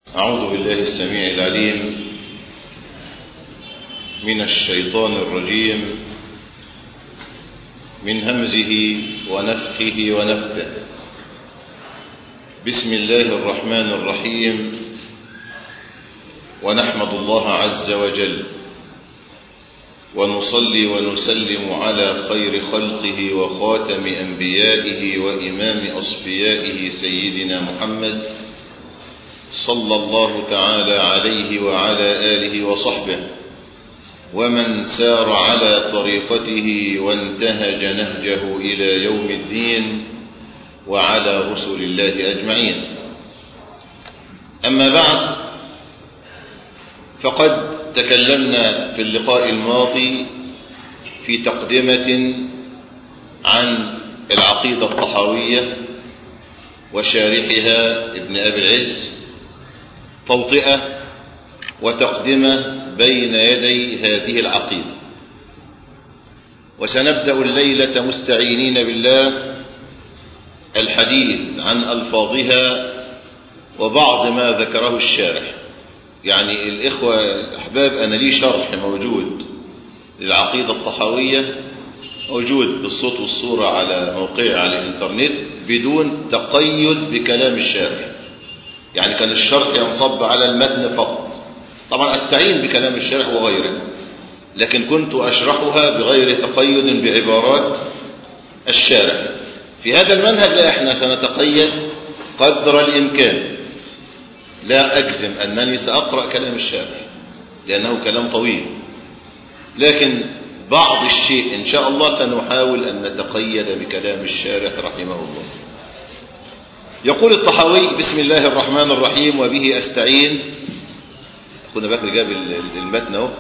أعوذ بالله السميع العليم من الشيطان الرجيم من همزه ونفخه ونفثه. بسم الله الرحمن الرحيم. ونحمد الله عز وجل ونصلي ونسلم على خير خلقه وخاتم أنبيائه وإمام أصفيائه سيدنا محمد صلى الله تعالى عليه وعلى آله وصحبه ومن سار على طريقته وانتهج نهجه إلى يوم الدين وعلى رسل الله أجمعين. أما بعد، فقد تكلمنا في اللقاء الماضي في تقدمة عن العقيدة الطحاوية وشارحها ابن أبي العز، توطئة وتقدمة بين يدي هذه العقيدة. وسنبدأ الليلة مستعينين بالله الحديث عن ألفاظها وبعض ما ذكره الشارح. يعني الإخوة الأحباب، أنا لي شرح موجود للعقيدة الطحاوية، موجود بالصوت والصورة على موقعي على الإنترنت بدون تقيد بكلام الشارح. يعني كان الشرح ينصب على المتن فقط، طبعا أستعين بكلام الشارح وغيره، لكن كنت أشرحها بغير تقيد بعبارات الشارح. في هذا المنهج لا، احنا سنتقيد قدر الإمكان. لا أجزم أنني سأقرأ كلام الشارح لأنه كلام طويل، لكن بعض الشيء إن شاء الله سنحاول أن نتقيد بكلام الشارح رحمه الله. يقول الطحاوي: بسم الله الرحمن الرحيم وبه أستعين. أخونا بكر جاب المتن اهو.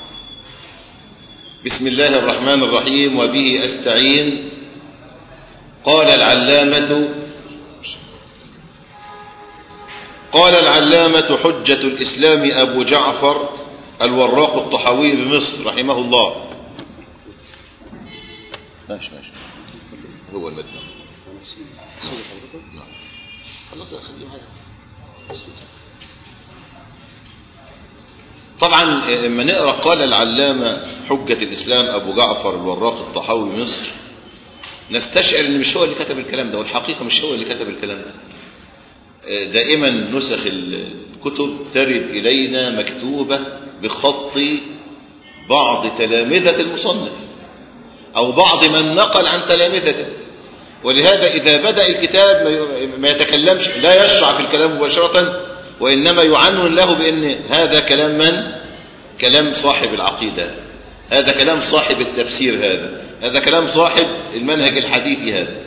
بسم الله الرحمن الرحيم وبه أستعين. قال العلامة حجة الإسلام أبو جعفر الوراق الطحاوي بمصر رحمه الله. ماشي هو المتن خلاص. طبعا لما نقرأ قال العلامة حجة الإسلام أبو جعفر الوراق الطحاوي بمصر، نستشعر ان مش هو اللي كتب الكلام ده، والحقيقة مش هو اللي كتب الكلام ده. دائما نسخ الكتب ترد إلينا مكتوبة بخط بعض تلامذة المصنف أو بعض من نقل عن تلامذته، ولهذا إذا بدأ الكتاب ما يتكلمش، لا يشرع في الكلام مباشرة، وإنما يعنون له بأن هذا كلام من؟ كلام صاحب العقيدة، هذا كلام صاحب التفسير، هذا كلام صاحب المنهج الحديثي هذا.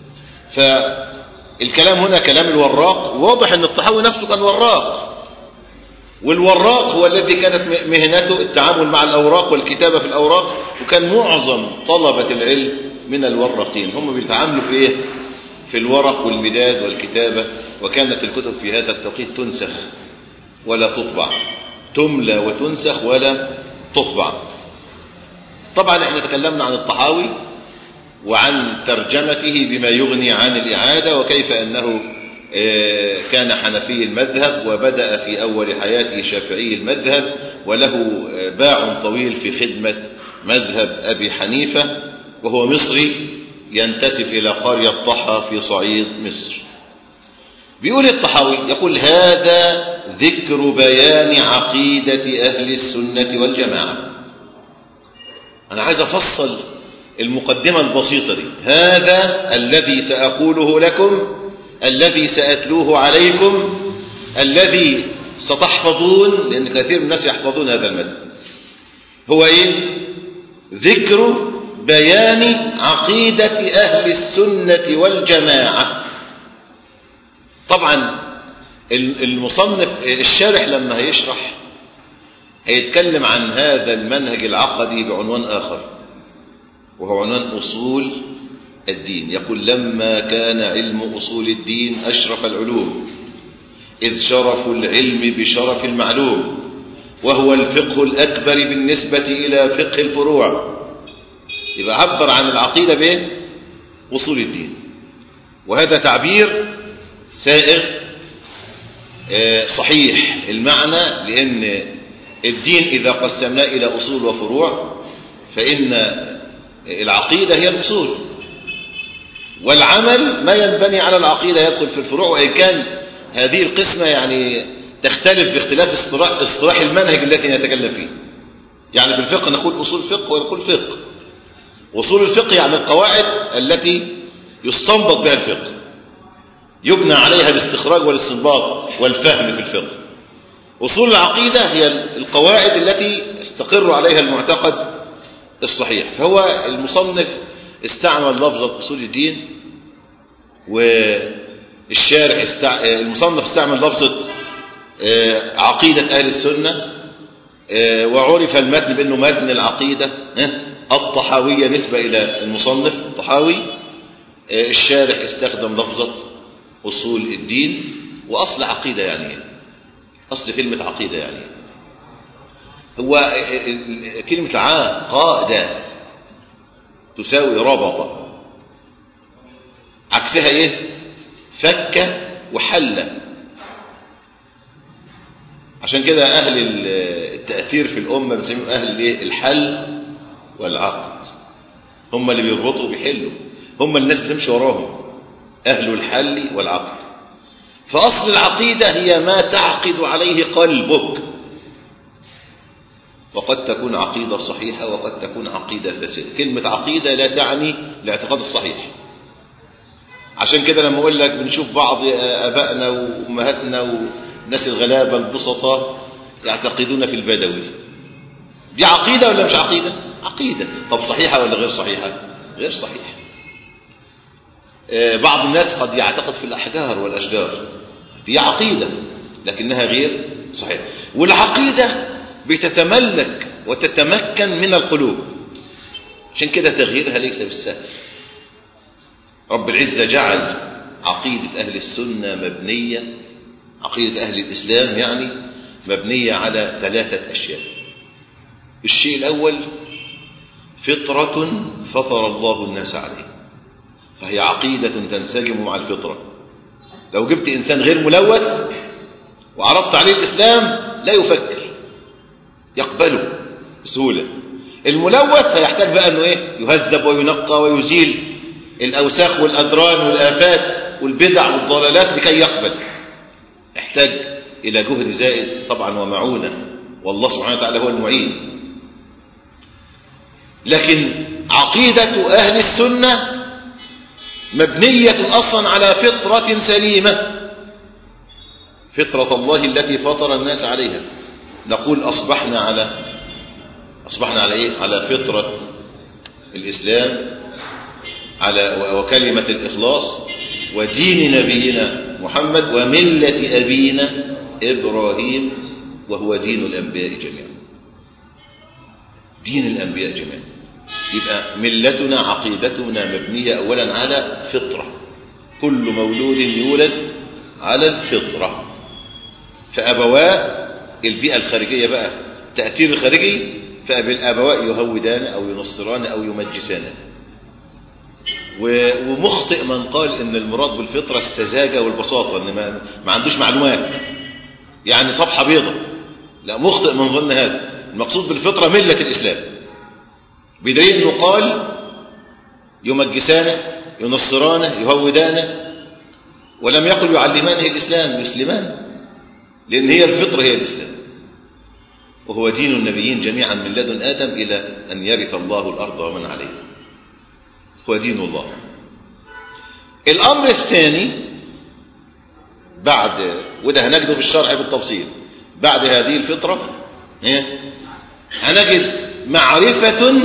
فالكلام هنا كلام الوراق. واضح أن الطحاوي نفسه كان وراق، والوراق هو الذي كانت مهنته التعامل مع الأوراق والكتابة في الأوراق، وكان معظم طلبة العلم من الوراقين هم بيتعاملوا في إيه؟ في الورق والمداد والكتابة. وكانت الكتب في هذا التوقيت تنسخ ولا تطبع، تملى وتنسخ ولا تطبع. طبعا احنا تكلمنا عن الطحاوي وعن ترجمته بما يغني عن الإعادة، وكيف أنه كان حنفي المذهب وبدأ في أول حياته شافعي المذهب، وله باع طويل في خدمة مذهب أبي حنيفة، وهو مصري ينتسب إلى قرية طحا في صعيد مصر. بيقول الطحاوي، يقول: هذا ذكر بيان عقيدة أهل السنة والجماعة. أنا عايز أفصل المقدمة البسيطة دي. هذا الذي سأقوله لكم، الذي سأتلوه عليكم، الذي ستحفظون، لأن كثير من الناس يحفظون هذا المتن، هو إيه؟ ذكر بيان عقيدة أهل السنة والجماعة. طبعا المصنف الشارح لما هيشرح هيتكلم عن هذا المنهج العقدي بعنوان آخر، وهو عنوان أصول الدين. يقول: لما كان علم أصول الدين أشرف العلوم، إذ شرف العلم بشرف المعلوم، وهو الفقه الأكبر بالنسبة إلى فقه الفروع. يبقى عبر عن العقيدة بإيه؟ أصول الدين. وهذا تعبير سائغ صحيح المعنى، لأن الدين إذا قسمناه إلى أصول وفروع فإن العقيدة هي الأصول، والعمل ما ينبني على العقيدة يدخل في الفروع، وإن كان هذه القسمة يعني تختلف باختلاف اصطلاح المنهج التي نتكلم فيه. يعني في الفقه نقول أصول فقه ونقول فقه. أصول الفقه يعني القواعد التي يستنبط بها الفقه، يبنى عليها الاستخراج والاستنباط والفهم في الفقه. أصول العقيدة هي القواعد التي يستقر عليها المعتقد الصحيح. فهو المصنف استعمل لفظة أصول الدين، والشارح المصنف استعمل لفظة عقيدة أهل السنة، وعرف المتن بأنه متن العقيدة الطحاوية نسبة إلى المصنف الطحاوي. الشارح استخدم لفظة أصول الدين. وأصل عقيدة يعني أصل كلمة عقيدة يعني هو كلمة عقادة تساوي ربط، عكسها ايه؟ فك وحل. عشان كده أهل التأثير في الأمة بنسميهم أهل الايه؟ الحل والعقد. هم اللي بيربطوا وبيحلوا، هم الناس بتمشي وراهم، أهل الحل والعقد. فأصل العقيدة هي ما تعقد عليه قلبك، وقد تكون عقيدة صحيحة وقد تكون عقيدة فاسدة. كلمة عقيدة لا تعني الاعتقاد الصحيح. عشان كده لما أقول لك بنشوف بعض آبائنا وأمهاتنا والناس الغلابة البسطاء يعتقدون في البدوي، دي عقيدة ولا مش عقيدة؟ عقيدة. طب صحيحة ولا غير صحيحة؟ غير صحيحة. بعض الناس قد يعتقد في الأحجار والأشجار، دي عقيدة لكنها غير صحيحة. والعقيدة بتتملك وتتمكن من القلوب، عشان كده تغييرها ليس بالسهل. رب العزة جعل عقيدة أهل السنة مبنية، عقيدة أهل الإسلام يعني مبنية على 3 أشياء. الشيء الأول فطرة فطر الله الناس عليه، فهي عقيدة تنسجم مع الفطرة. لو جبت إنسان غير ملوث وعرضت عليه الإسلام لا يفكر، يقبله بسهولة. الملوث هيحتاج بقى أنه يهذب وينقى ويزيل الأوساخ والأدران والآفات والبدع والضلالات لكي يقبل، يحتاج إلى جهد زائد طبعا ومعونة، والله سبحانه وتعالى هو المعين. لكن عقيدة أهل السنة مبنية أصلا على فطرة سليمة، فطرة الله التي فطر الناس عليها. نقول أصبحنا على إيه؟ على فطرة الإسلام، على وكلمة الإخلاص ودين نبينا محمد وملة أبينا إبراهيم، وهو دين الأنبياء جميعا. دين الأنبياء جميعا. يبقى ملتنا عقيدتنا مبنية أولا على فطرة، كل مولود يولد على الفطرة. فأبواه البيئة الخارجية بقى تأثير الخارجي، فالأبواء يهودان أو ينصران أو يمجسان. ومخطئ من قال إن المراد بالفطرة السذاجة والبساطة، إن ما عندوش معلومات يعني صفحة بيضة. لا، مخطئ من ظن هذا. المقصود بالفطرة ملة الإسلام، بدليل أنه قال يمجسانه ينصرانه يهودانه، ولم يقل يعلمانه الإسلام يسلمان، لأن هي الفطرة هي الإسلام، وهو دين النبيين جميعا من لدن آدم إلى أن يرث الله الأرض ومن عليها، هو دين الله. الأمر الثاني بعد، وده هنجده في الشرع بالتفصيل، بعد هذه الفطرة هنجد معرفة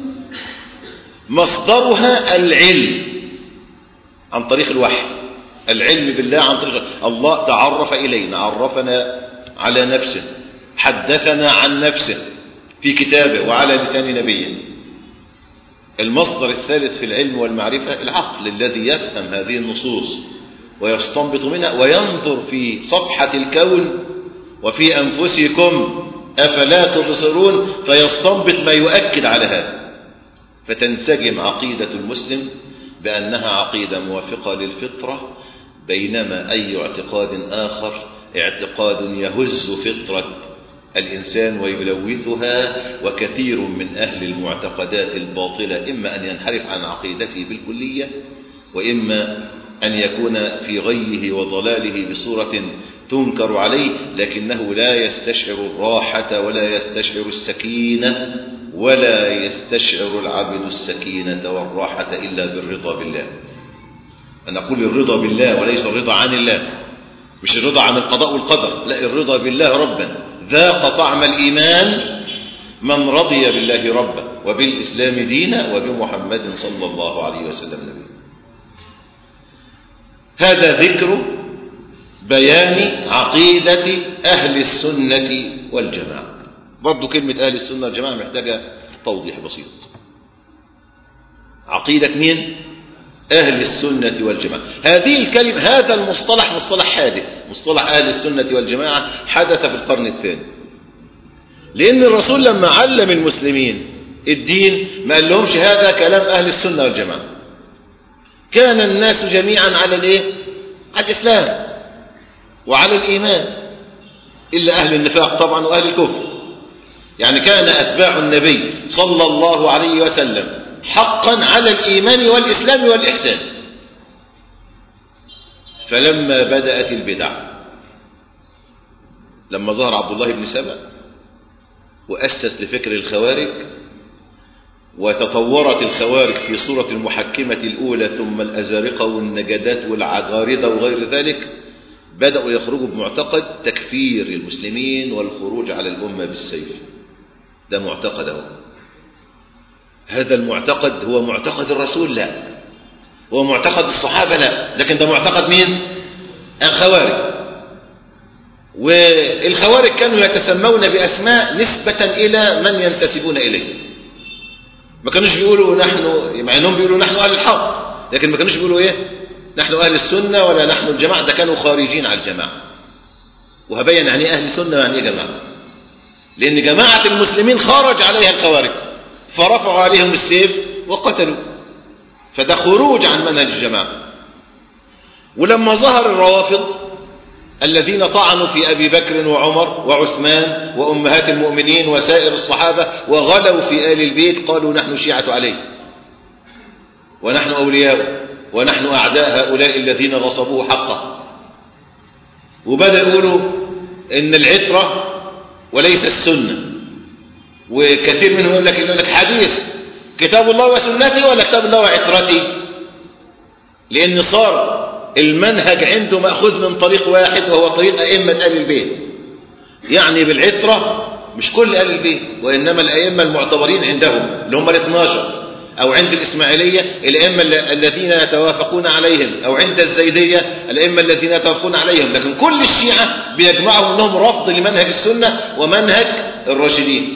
مصدرها العلم عن طريق الوحي، العلم بالله عن طريق الله. تعرف إلينا، عرفنا على نفسه، حدثنا عن نفسه في كتابه وعلى لسان نبيه. المصدر الثالث في العلم والمعرفة العقل الذي يفهم هذه النصوص ويستنبط منها وينظر في صفحة الكون وفي أنفسكم أفلا تبصرون فيستنبط ما يؤكد على هذا. فتنسجم عقيدة المسلم بأنها عقيدة موافقة للفطرة، بينما أي اعتقاد آخر اعتقاد يهز فطرة الإنسان ويلوثها، وكثير من أهل المعتقدات الباطلة إما أن ينحرف عن عقيدته بالكلية، وإما أن يكون في غيه وضلاله بصورة تنكر عليه، لكنه لا يستشعر الراحة ولا يستشعر السكينة، ولا يستشعر العبد السكينة والراحة إلا بالرضا بالله. أنا أقول الرضا بالله وليس الرضا عن الله، مش الرضا عن القضاء والقدر، لا، الرضا بالله ربا. ذاق طعم الإيمان من رضي بالله ربا وبالإسلام دينا وبمحمد صلى الله عليه وسلم نبيا. هذا ذكر بيان عقيدة أهل السنة والجماعة. برضو كلمة أهل السنة والجماعة محتاجة توضيح بسيط. عقيدة مين؟ أهل السنة والجماعة. هذه الكلمة، هذا المصطلح مصطلح حادث، مصطلح أهل السنة والجماعة حدث في القرن الثاني، لأن الرسول لما علم المسلمين الدين ما قال لهمش هذا كلام أهل السنة والجماعة. كان الناس جميعا على الايه؟ على الإسلام وعلى الإيمان، إلا أهل النفاق طبعا وأهل الكفر. يعني كان أتباع النبي صلى الله عليه وسلم حقا على الإيمان والإسلام والإحسان. فلما بدأت البدع، لما ظهر عبد الله بن سبأ وأسس لفكر الخوارج، وتطورت الخوارج في صورة المحكمة الأولى، ثم الأزارقة والنجدات والعجاردة وغير ذلك، بدأوا يخرجوا بمعتقد تكفير المسلمين والخروج على الأمة بالسيف. ده معتقد هو. هذا المعتقد هو معتقد الرسول؟ لا. هو معتقد الصحابة؟ لا. لكن ده معتقد مين؟ الخوارج. والخوارج كانوا يتسمون بأسماء نسبة إلى من ينتسبون إليه. ما كانوش بيقولوا نحن، مع انهم بيقولوا نحن أهل الحق، لكن ما كانوش بيقولوا ايه؟ نحن أهل السنة ولا نحن الجماعة. ده كانوا خارجين على الجماعة. وهبين يعني أهل السنة يعني ايه جماعة، لأن جماعة المسلمين خرج عليها الخوارج فرفعوا عليهم السيف وقتلوا، فده خروج عن منهج الجماعة. ولما ظهر الروافض الذين طعنوا في أبي بكر وعمر وعثمان وأمهات المؤمنين وسائر الصحابة وغلوا في آل البيت، قالوا نحن شيعة علي ونحن أولياء ونحن أعداء هؤلاء الذين غصبوه حقه. وبدأ يقولوا إن العترة وليس السنة، وكثير منهم يقول لك حديث كتاب الله وسنتي ولا كتاب الله وعترتي، لأن صار المنهج عنده مأخوذ من طريق واحد وهو طريق أئمة آل البيت. يعني بالعترة مش كل آل البيت، وإنما الأئمة المعتبرين عندهم اللي هم ال12، أو عند الإسماعيلية الأئمة الذين يتوافقون عليهم، أو عند الزيدية الأئمة الذين يتوافقون عليهم. لكن كل الشيعة بيجمعهم أنهم رفض لمنهج السنة ومنهج الراشدين.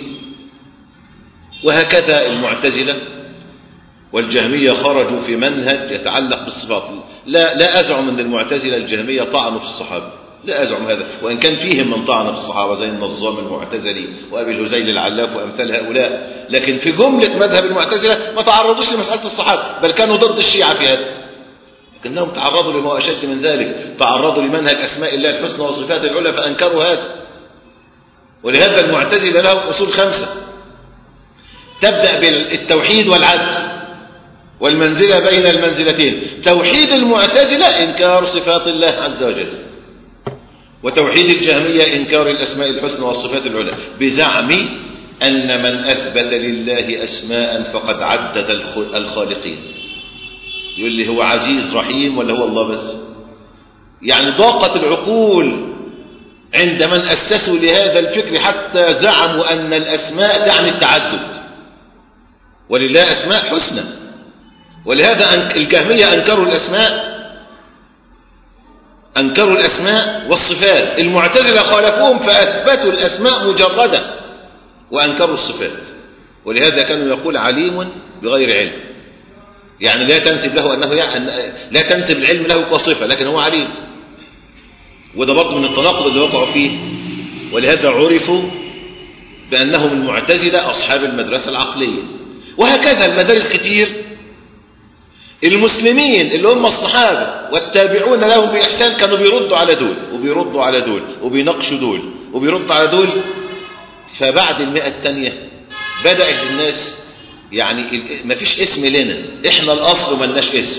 وهكذا المعتزلة والجهمية خرجوا في منهج يتعلق بالصفات. لا أزعم أن المعتزلة الجهمية طعنوا في الصحابة، لا أزعم هذا، وإن كان فيهم من طعن في الصحابة زي النظام المعتزلي وأبي الهزيل العلاف وأمثال هؤلاء، لكن في جملة مذهب المعتزلة ما تعرضوش لمسألة الصحابة، بل كانوا ضد الشيعة في هذا. لكنهم تعرضوا لما أشد من ذلك، تعرضوا لمنهج أسماء الله الحسنى وصفات العلى فأنكروا هذا. ولهذا المعتزلة لهم أصول 5 تبدأ بالتوحيد والعدل والمنزلة بين المنزلتين. توحيد المعتزلة إنكار صفات الله عز وجل، وتوحيد الجهمية إنكار الأسماء الحسنى والصفات العلى، بزعم أن من أثبت لله أسماء فقد عدد الخالقين. يقول لي هو عزيز رحيم ولا هو الله بس؟ يعني ضاقت العقول عند من أسسوا لهذا الفكر حتى زعموا أن الأسماء تعني التعدد، ولله أسماء حسنى. ولهذا الجهمية أنكروا الأسماء والصفات. المعتزلة خالفوهم فأثبتوا الأسماء مجردة وأنكروا الصفات. ولهذا كانوا يقول عليم بغير علم، يعني لا تنسب له أنه لا تنسب العلم له كصفة، لكن هو عليم. وده برضه من التناقض اللي وقعوا فيه. ولهذا عرفوا بأنهم المعتزلة أصحاب المدرسة العقلية. وهكذا المدارس كتير المسلمين اللي هم الصحابة والتابعون لهم بإحسان كانوا بيردوا على دول وبيردوا على دول وبيناقشوا دول وبيردوا على دول. فبعد 100 الثانية بدأت الناس يعني ما فيش اسم لنا، احنا الأصل وما لناش اسم.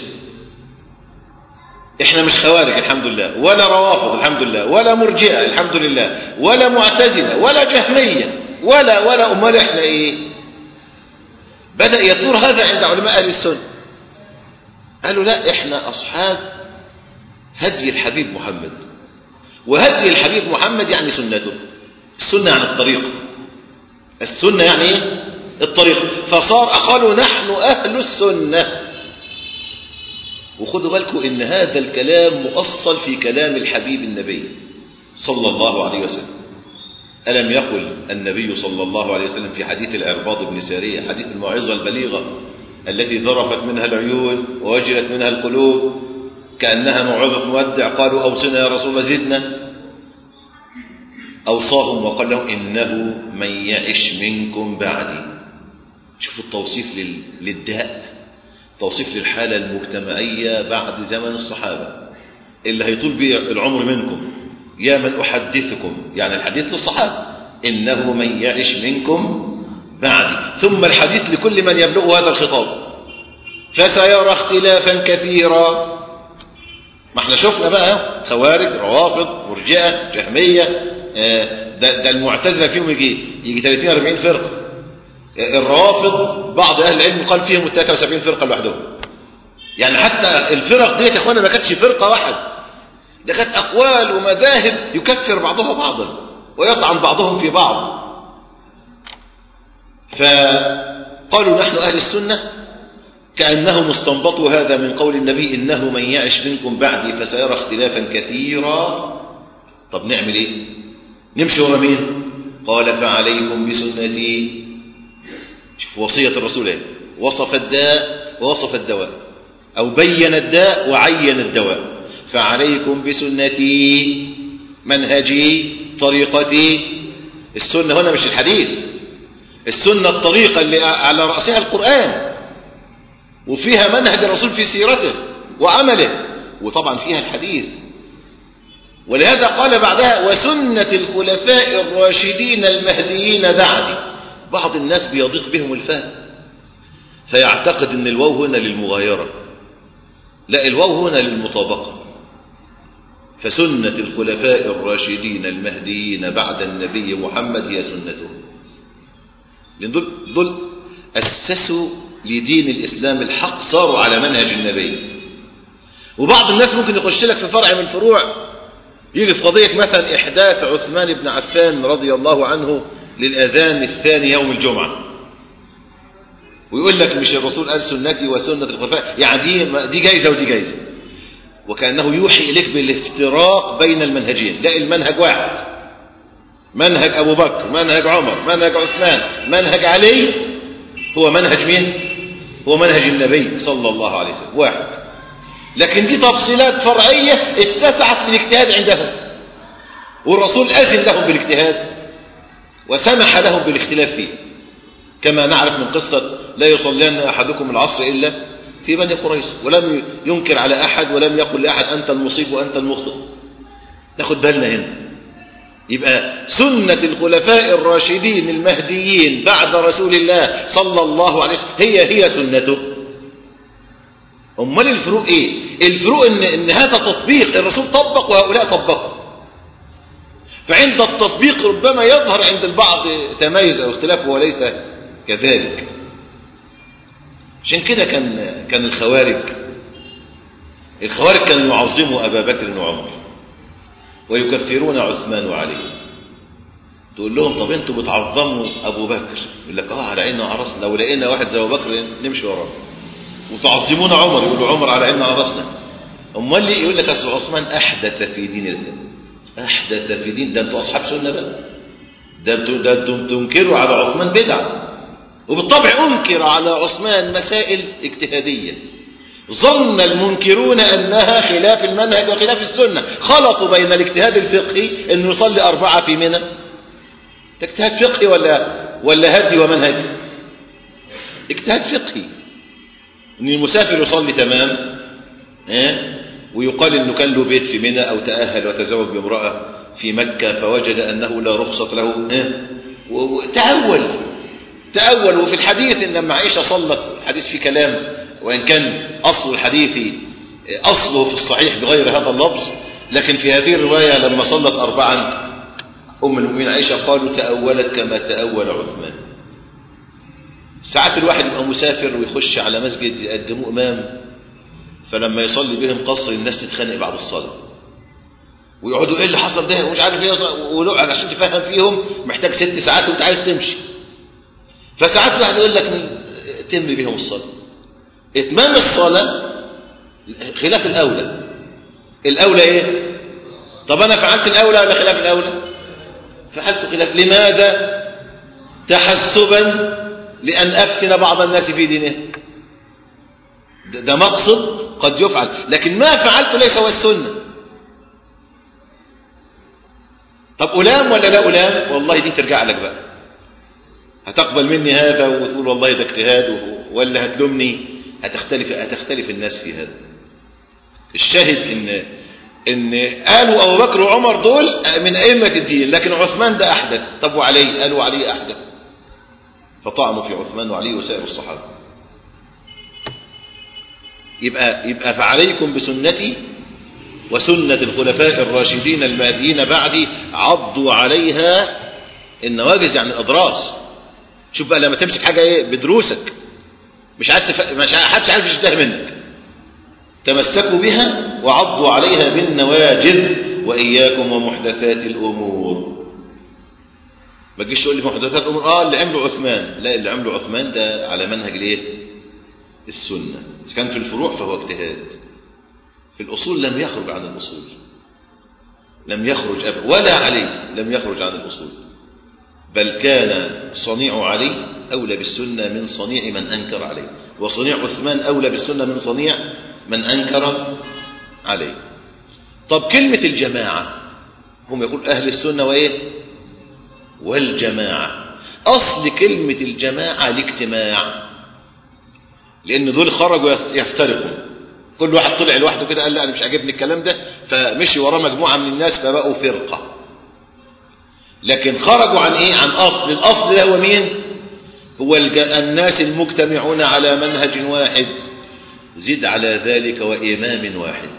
احنا مش خوارج الحمد لله، ولا روافض الحمد لله، ولا مرجئة الحمد لله، ولا معتزلة، ولا جهمية، ولا امال احنا ايه؟ بدأ يثور هذا عند علماء اهل السنة. قالوا لا، احنا اصحاب هدي الحبيب محمد، وهدي الحبيب محمد يعني سنته. السنة يعني الطريقة، السنة يعني ايه؟ الطريقة. فصار قالوا نحن اهل السنة. وخدوا بالكم ان هذا الكلام مؤصل في كلام الحبيب النبي صلى الله عليه وسلم. ألم يقل النبي صلى الله عليه وسلم في حديث العرباض بن سارية، حديث الموعظة البليغة التي ذرفت منها العيون ووجلت منها القلوب كأنها موعظة مودع، قالوا أوصنا يا رسول الله زدنا. أوصاهم وقال لهم إنه من يعش منكم بعدي. شوفوا التوصيف للداء، توصيف للحالة المجتمعية بعد زمن الصحابة اللي هيطول به العمر منكم. يا من أحدثكم، يعني الحديث للصحابة، إنه من يعش منكم بعدي. ثم الحديث لكل من يبلغ هذا الخطاب، فسيرى اختلافا كثيرا. ما احنا شفنا بقى خوارج، روافض، مرجئة، جهمية، ده المعتزلة فيهم يجي 30-40 فرقة. الروافض بعض أهل العلم قال فيهم 73 فرقة لوحدهم. يعني حتى الفرق ديت يا اخوانا ما كانتش فرقة واحدة، ده كانت أقوال ومذاهب يكفر بعضها بعضا ويطعن بعضهم في بعض. فقالوا نحن أهل السنة كأنهم استنبطوا هذا من قول النبي إنه من يعش منكم بعدي فسيرى اختلافا كثيرا. طب نعمل ايه؟ نمشي ورا مين؟ قال فعليكم بسنتي. شوف وصية الرسول ايه، وصف الداء ووصف الدواء، أو بين الداء وعين الدواء. فعليكم بسنتي، منهجي، طريقتي. السنة هنا مش الحديث، السنة الطريقة اللي على رأسها القرآن، وفيها منهج الرسول في سيرته وعمله، وطبعا فيها الحديث. ولهذا قال بعدها وسنة الخلفاء الراشدين المهديين بعدي. بعض الناس بيضيق بهم الفهم فيعتقد ان الواو هنا للمغايرة، لا، الواو هنا للمطابقة. فسنة الخلفاء الراشدين المهديين بعد النبي محمد هي سنته، لأن دول أسسوا لدين الإسلام الحق، صاروا على منهج النبي. وبعض الناس ممكن يخش لك في فرع من الفروع، يجي في قضية مثلا إحداث عثمان بن عفان رضي الله عنه للأذان الثاني يوم الجمعة، ويقول لك مش الرسول قال سنتي وسنة الخلفاء، يعني دي جايزة ودي جايزة، وكأنه يوحي إليك بالافتراق بين المنهجين. لا، المنهج واحد، منهج أبو بكر، منهج عمر، منهج عثمان، منهج علي، هو منهج مين؟ هو منهج النبي صلى الله عليه وسلم، واحد. لكن دي تفصيلات فرعية اتسعت للاجتهاد عندهم، والرسول أذن لهم بالاجتهاد وسمح لهم بالاختلاف فيه، كما نعرف من قصة لا يصلين أحدكم العصر إلا في بني قريش، ولم ينكر على أحد ولم يقل لأحد أنت المصيب وأنت المخطئ. ناخد بالنا هنا. يبقى سنة الخلفاء الراشدين المهديين بعد رسول الله صلى الله عليه وسلم هي سنته. أمال الفروق إيه؟ الفروق إن هذا تطبيق، الرسول طبق وهؤلاء طبقوا. فعند التطبيق ربما يظهر عند البعض تميز أو اختلاف وليس كذلك. عشان كده كان الخوارج كانوا يعظموا أبا بكر وعمر ويكفرون عثمان وعلي. تقول لهم طب انتوا بتعظموا أبو بكر، يقول لك على عيننا وعرسنا، لو لقينا واحد زي أبو بكر نمشي وراه. وتعظمون عمر، يقولوا عمر على عيننا وعرسنا. امال ليه؟ يقول لك اصل عثمان احدث في دين الله. احدث في دين، ده انتوا اصحاب سنه بقى، ده انتوا تنكروا على عثمان بدعه. وبالطبع انكر على عثمان مسائل اجتهاديه ظن المنكرون انها خلاف المنهج وخلاف السنه، خلطوا بين الاجتهاد الفقهي انه يصلي 4 في منى، ده اجتهاد فقهي ولا هدي ومنهج؟ اجتهاد فقهي. ان المسافر يصلي تمام، ويقال انه كان له بيت في منى او تأهل وتزوج بامرأة في مكة فوجد انه لا رخصة له، تأول. وفي الحديث ان لما عائشة صلت، الحديث فيه كلام وان كان اصل الحديث اصله في الصحيح بغير هذا اللفظ، لكن في هذه الرواية لما صلت 4 ام المؤمنين عائشة قالوا تأولت كما تأول عثمان. ساعات الواحد يبقى مسافر ويخش على مسجد يقدموه امام، فلما يصلي بهم قصر الناس تتخانق بعد الصلاة ويقعدوا ايه اللي حصل ده ومش عارف ايه، ولقعد عشان تفهم فيهم محتاج 6 ساعات وانت عايز تمشي. فساعات واحد يقول لك تم بهم الصلاة. اتمام الصلاة خلاف الاولى ايه؟ طب انا فعلت الاولى ولا خلاف الاولى؟ فعلت خلاف. لماذا؟ تحسبا لان افتن بعض الناس في دينه. ده مقصد قد يفعل، لكن ما فعلت ليس هو السنة. طب ألام ولا لا ألام؟ والله دي ترجع لك بقى، هتقبل مني هذا وتقول والله ده اجتهاد، ولا هتلومني؟ هتختلف الناس في هذا. الشاهد ان قالوا أبو بكر وعمر دول من أئمة الدين، لكن عثمان ده أحدث. طب وعلي؟ قالوا علي أحدث، فطعنوا في عثمان وعلي وسائر الصحابة. يبقى فعليكم بسنتي وسنة الخلفاء الراشدين المهديين بعدي عضوا عليها النواجذ، يعني الأضراس. شوف بقى لما تمسك حاجة ايه بدروسك، مش حدش عارف يشتهي منك، تمسكوا بها وعضوا عليها بالنواجذ. وإياكم ومحدثات الأمور. ما تجيش تقول لي محدثات الأمور اللي عمله عثمان. لا، اللي عمله عثمان ده على منهج الايه؟ السنة. إذا كان في الفروع فهو اجتهاد، في الأصول لم يخرج عن الأصول، لم يخرج أبدا، ولا علي لم يخرج عن الأصول، بل كان صنيع علي أولى بالسنة من صنيع من أنكر عليه، وصنيع عثمان أولى بالسنة من صنيع من أنكر عليه. طب كلمة الجماعة، هم يقول أهل السنة وإيه؟ والجماعة. أصل كلمة الجماعة الاجتماع، لأن دول خرجوا يفترقوا، كل واحد طلع لوحده كده قال لا أنا مش عاجبني الكلام ده، فمشي وراه مجموعة من الناس فبقوا فرقة. لكن خرجوا عن إيه؟ عن أصل. الأصل ده هو مين؟ هو الناس المجتمعون على منهج واحد، زد على ذلك وإمام واحد.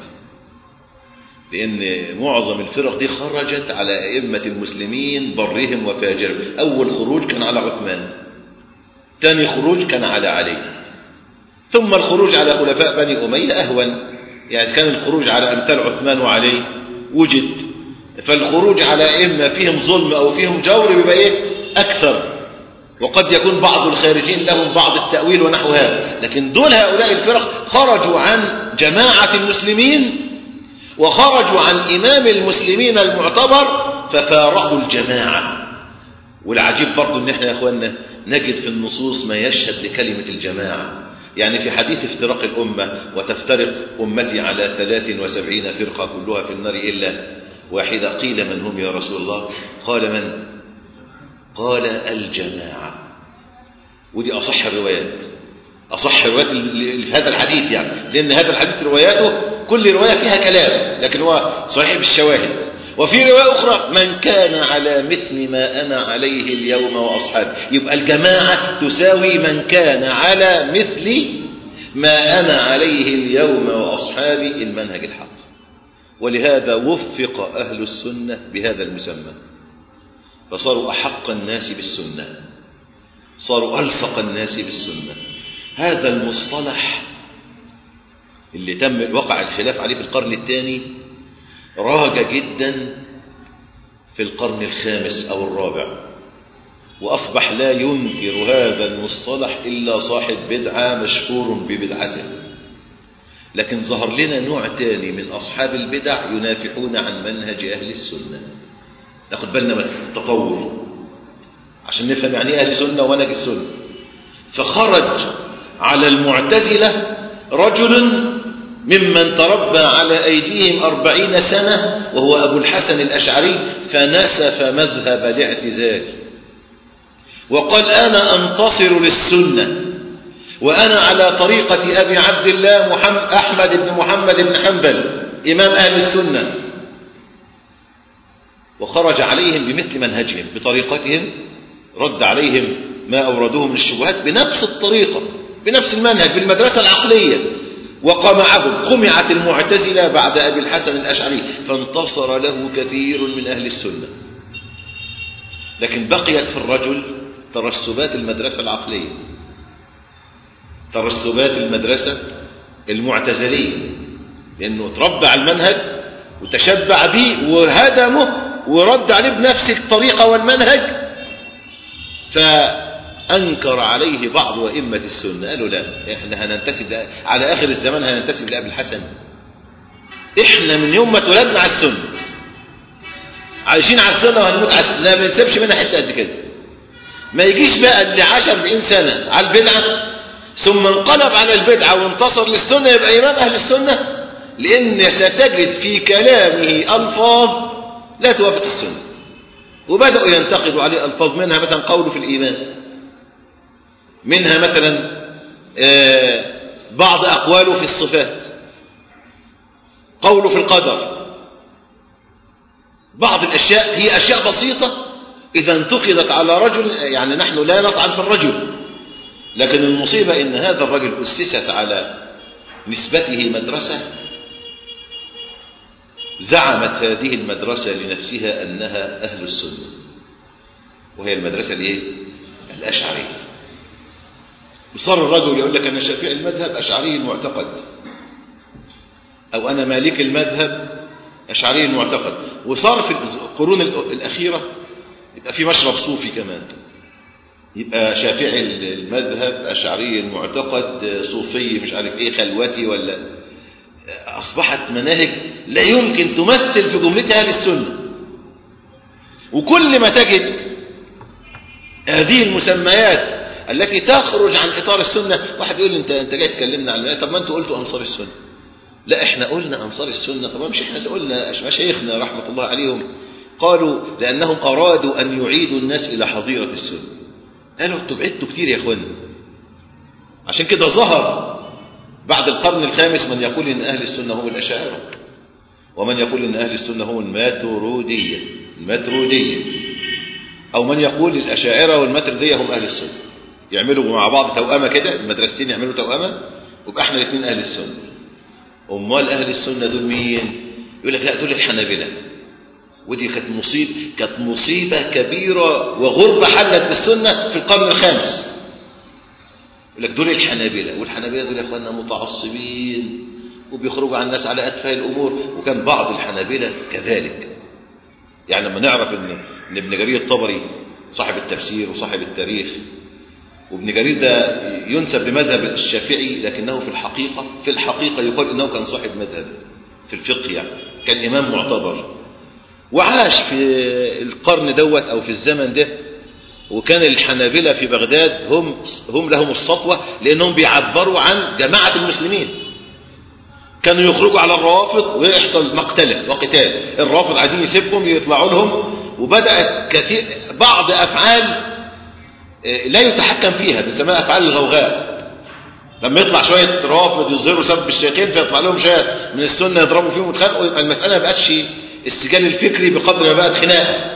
لأن معظم الفرق دي خرجت على أئمة المسلمين برهم وفاجرهم. أول خروج كان على عثمان، ثاني خروج كان على علي، ثم الخروج على خلفاء بني أمية أهون. يعني كان الخروج على أمثال عثمان وعلي وجد، فالخروج على أئمة فيهم ظلم أو فيهم جور بيبقى إيه؟ أكثر. وقد يكون بعض الخارجين لهم بعض التأويل ونحو هذا، لكن دول هؤلاء الفرق خرجوا عن جماعة المسلمين وخرجوا عن إمام المسلمين المعتبر ففارقوا الجماعة. والعجيب برضو ان احنا يا اخواننا نجد في النصوص ما يشهد لكلمة الجماعة. يعني في حديث افتراق الأمة وتفترق أمتي على 73 فرقة كلها في النار إلا واحدة، قيل من هم يا رسول الله؟ قال من؟ قال الجماعة. ودي أصح الروايات، أصح الروايات اللي في هذا الحديث، يعني لأن هذا الحديث رواياته كل رواية فيها كلام لكن هو صحيح بالشواهد. وفي رواية أخرى من كان على مثل ما أنا عليه اليوم وأصحابي. يبقى الجماعة تساوي من كان على مثل ما أنا عليه اليوم وأصحابي، المنهج الحق. ولهذا وفق أهل السنة بهذا المسمى، فصاروا أحق الناس بالسنة، صاروا ألصق الناس بالسنة. هذا المصطلح اللي تم وقع الخلاف عليه في القرن الثاني راج جدا في القرن الخامس أو الرابع، وأصبح لا ينكر هذا المصطلح إلا صاحب بدعة مشهور ببدعته. لكن ظهر لنا نوع تاني من أصحاب البدع ينافحون عن منهج أهل السنة. ناخد بالنا من التطور عشان نفهم يعني أهل السنة ومنهج السنة. فخرج على المعتزلة رجل ممن تربى على أيديهم 40 سنة وهو أبو الحسن الأشعري، فنسف مذهب الاعتزال وقال أنا أنتصر للسنة وأنا على طريقة أبي عبد الله أحمد بن محمد بن حنبل إمام أهل السنة، وخرج عليهم بمثل منهجهم بطريقتهم، رد عليهم ما أوردوه من الشبهات بنفس الطريقة بنفس المنهج بالمدرسة العقلية، وقمعهم. قمعت المعتزلة بعد أبي الحسن الأشعري، فانتصر له كثير من أهل السنة، لكن بقيت في الرجل ترسبات المدرسة العقلية، ترسبات المدرسة المعتزلية، لأنه تربى على المنهج وتشبع به وهدمه ورد عليه بنفس الطريقة والمنهج، فأنكر عليه بعض أئمة السنة، قالوا لا، احنا هننتسب على آخر الزمان هننتسب لأبي الحسن، احنا من يوم ما اتولدنا على السنة، عايشين على السنة وهنموت على السنة، لا بنسيبش منها حتة قد كده. ما يجيش بقى اللي 40 سنة على البدعة ثم انقلب على البدعة وانتصر للسنة يبقى إمام أهل السنة، لأن ستجد في كلامه ألفاظ لا توافق السنة، وبدأوا ينتقدوا عليه ألفاظ، منها مثلا قوله في الإيمان، منها مثلا بعض أقواله في الصفات، قوله في القدر، بعض الأشياء هي أشياء بسيطة إذا انتقدت على رجل، يعني نحن لا نطعن في الرجل، لكن المصيبة إن هذا الرجل أسست على نسبته مدرسة، زعمت هذه المدرسة لنفسها أنها أهل السنة، وهي المدرسة الأشعرية. وصار الرجل يقول لك أنا شافعي المذهب أشعري المعتقد، أو أنا مالك المذهب أشعري المعتقد. وصار في القرون الأخيرة يبقى في مشرب صوفي كمان، يبقى شافعي المذهب أشعري المعتقد صوفي مش عارف إيه خلوتي، ولا أصبحت مناهج لا يمكن تمثل في جملتها أهل السنة. وكل ما تجد هذه المسميات التي تخرج عن إطار السنة، واحد يقول لي أنت جاي تكلمنا عن، طب ما أنتوا قلتوا أنصار السنة. لا، إحنا قلنا أنصار السنة، طب مش إحنا اللي قلنا، مشايخنا رحمة الله عليهم قالوا لأنهم أرادوا أن يعيدوا الناس إلى حظيرة السنة. قالوا انتوا بعدتوا كتير يا اخوان. عشان كده ظهر بعد القرن الخامس من يقول ان اهل السنه هم الاشاعره، ومن يقول ان اهل السنه هم الماتروديه، او من يقول الاشاعره والماتروديه هم اهل السنه، يعملوا مع بعض توأمه كده، المدرستين يعملوا توأمه ويبقى احنا الاثنين اهل السنه. امال اهل السنه دول مين؟ يقول لك لا، دول الحنابلة. ودي كانت مصيبة كبيرة وغربة حلت بالسنة في القرن الخامس. يقول لك دول الحنابلة، والحنابلة دول يا اخواننا متعصبين وبيخرجوا عن الناس على أتفه الأمور. وكان بعض الحنابلة كذلك. يعني لما نعرف ان ابن جرير الطبري صاحب التفسير وصاحب التاريخ، وابن جرير ده ينسب بمذهب الشافعي، لكنه في الحقيقة يقال انه كان صاحب مذهب في الفقه، يعني كان إمام معتبر وعاش في القرن دوت أو في الزمن ده. وكان الحنابلة في بغداد هم لهم السطوة، لأنهم بيعبروا عن جماعة المسلمين. كانوا يخرجوا على الروافض ويحصل مقتله وقتال، الروافض عايزين يسيبهم يطلعوا لهم، وبدأت بعض أفعال لا يتحكم فيها، بنسميها أفعال الغوغاء. لما يطلع شوية روافض يظهروا سب الشيخين، فيطلع لهم شوية من السنة يضربوا فيهم ويتخانقوا، يبقى المسألة ما بقتش السجال الفكري بقدر ما بقت خناقة.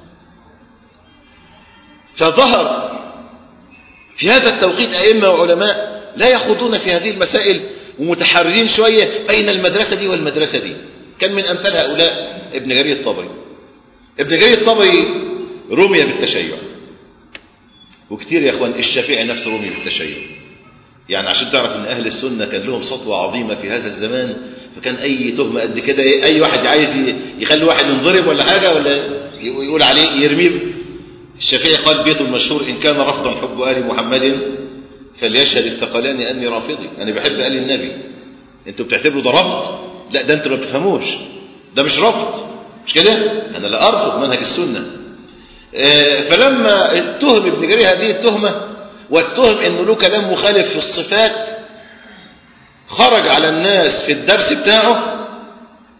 فظهر في هذا التوقيت أئمة وعلماء لا يخوضون في هذه المسائل ومتحررين شوية بين المدرسة دي والمدرسة دي. كان من أمثال هؤلاء ابن جرير الطبري. ابن جرير الطبري رمي بالتشيع، وكتير يا اخوان الشافعي نفسه رمي بالتشيع. يعني عشان تعرف ان اهل السنة كان لهم سطوة عظيمة في هذا الزمان، فكان اي تهمة قد كده اي واحد عايز يخلي واحد ينضرب ولا حاجة ولا يقول عليه يرميه. الشافعي قال بيته المشهور: ان كان رفضا حب آل محمد فليشهد الثقلان اني رافضي. انا بحب آل النبي. انتوا بتعتبروا ده رفض؟ لا، ده انتوا ما بتفهموش، ده مش رفض، مش كده؟ انا لا ارفض منهج السنة. فلما اتهم ابن جرير هذه التهمة، واتهم انه له كلام مخالف في الصفات، خرج على الناس في الدرس بتاعه،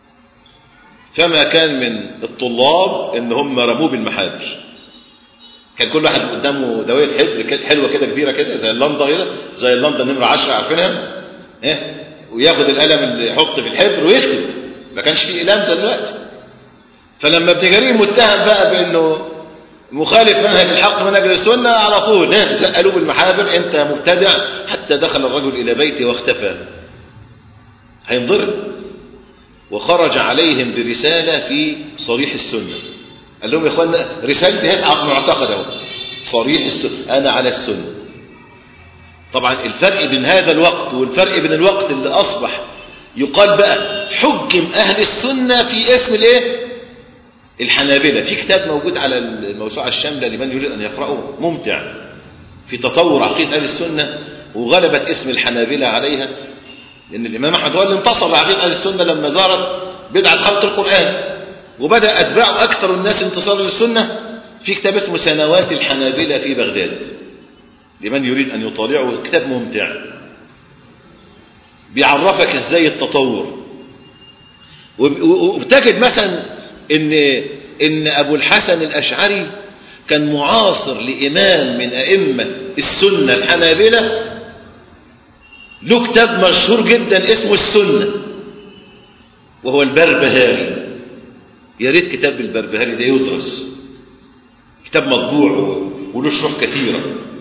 فما كان من الطلاب ان هم رموه بالمحابر. كان كل واحد قدامه دوايه حبر حلوه كده كبيره كده زي اللمضه كده، زي اللمضه نمره 10 عارفينها، وياخد القلم اللي يحط في الحبر ويكتب. ما كانش فيه اقلام زي دلوقتي. فلما ابن جرير متهم بقى بانه مخالف منهج الحق منهج السنه، على طول زقلوه بالمحابر، انت مبتدع، حتى دخل الرجل الى بيته واختفى، هينضرب. وخرج عليهم برساله في صريح السنه، قال لهم يا اخوانا رسالتي هي معتقد اهو صريح السنه، انا على السنه. طبعا الفرق بين هذا الوقت والفرق بين الوقت اللي اصبح يقال بقى حكم اهل السنه في اسم الايه، الحنابلة. في كتاب موجود على الموسوعة الشاملة لمن يريد أن يقرأه، ممتع في تطور عقيدة أهل السنة، وغلبت اسم الحنابلة عليها، لأن الإمام أحمد هو اللي انتصر لعقيدة أهل السنة لما ظهرت بدعة خلق القرآن، وبدأ أتباعه أكثر الناس انتصار للسنة. في كتاب اسمه سنوات الحنابلة في بغداد، لمن يريد أن يطالعه، كتاب ممتع بيعرفك إزاي التطور. وبتجد مثلا إن أبو الحسن الأشعري كان معاصر لإمام من أئمة السنة الحنابلة، له كتاب مشهور جدا اسمه السنة، وهو البربهاري. يا ريت كتاب البربهاري ده يدرس، كتاب مطبوع وله شروح كثيرة.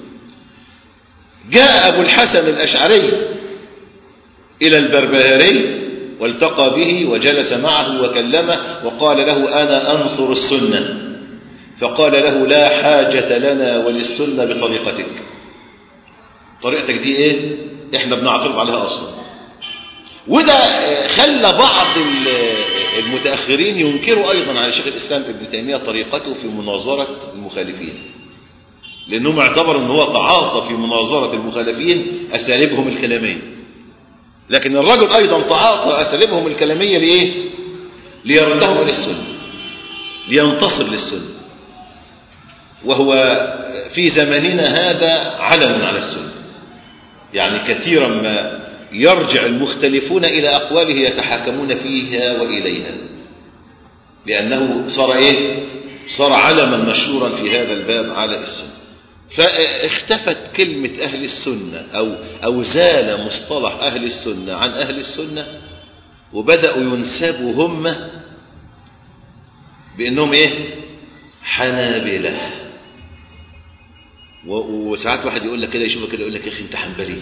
جاء أبو الحسن الأشعري إلى البربهاري والتقى به وجلس معه وكلمه وقال له أنا أنصر السنة، فقال له لا حاجة لنا وللسنة بطريقتك. طريقتك دي ايه؟ احنا بنعترض عليها اصلا. وده خلى بعض المتأخرين ينكروا ايضا على شيخ الاسلام ابن تيمية طريقته في مناظرة المخالفين، لانهم اعتبروا ان هو تعاطى في مناظرة المخالفين اساليبهم الكلامية، لكن الرجل ايضا تعاطى اساليبهم الكلامية لايه؟ ليردهم الى السنة، لينتصر للسنة، وهو في زماننا هذا علم على السنة. يعني كثيرا ما يرجع المختلفون إلى أقواله يتحاكمون فيها وإليها، لأنه صار إيه؟ صار علما مشهورا في هذا الباب على السنة. فاختفت كلمة أهل السنة أو زال مصطلح أهل السنة عن أهل السنة، وبدأوا ينسبوا هم بأنهم إيه؟ حنابلة. وساعات واحد يقول لك كده، يشوفك كده يقول لك يا اخي انت حنبلي.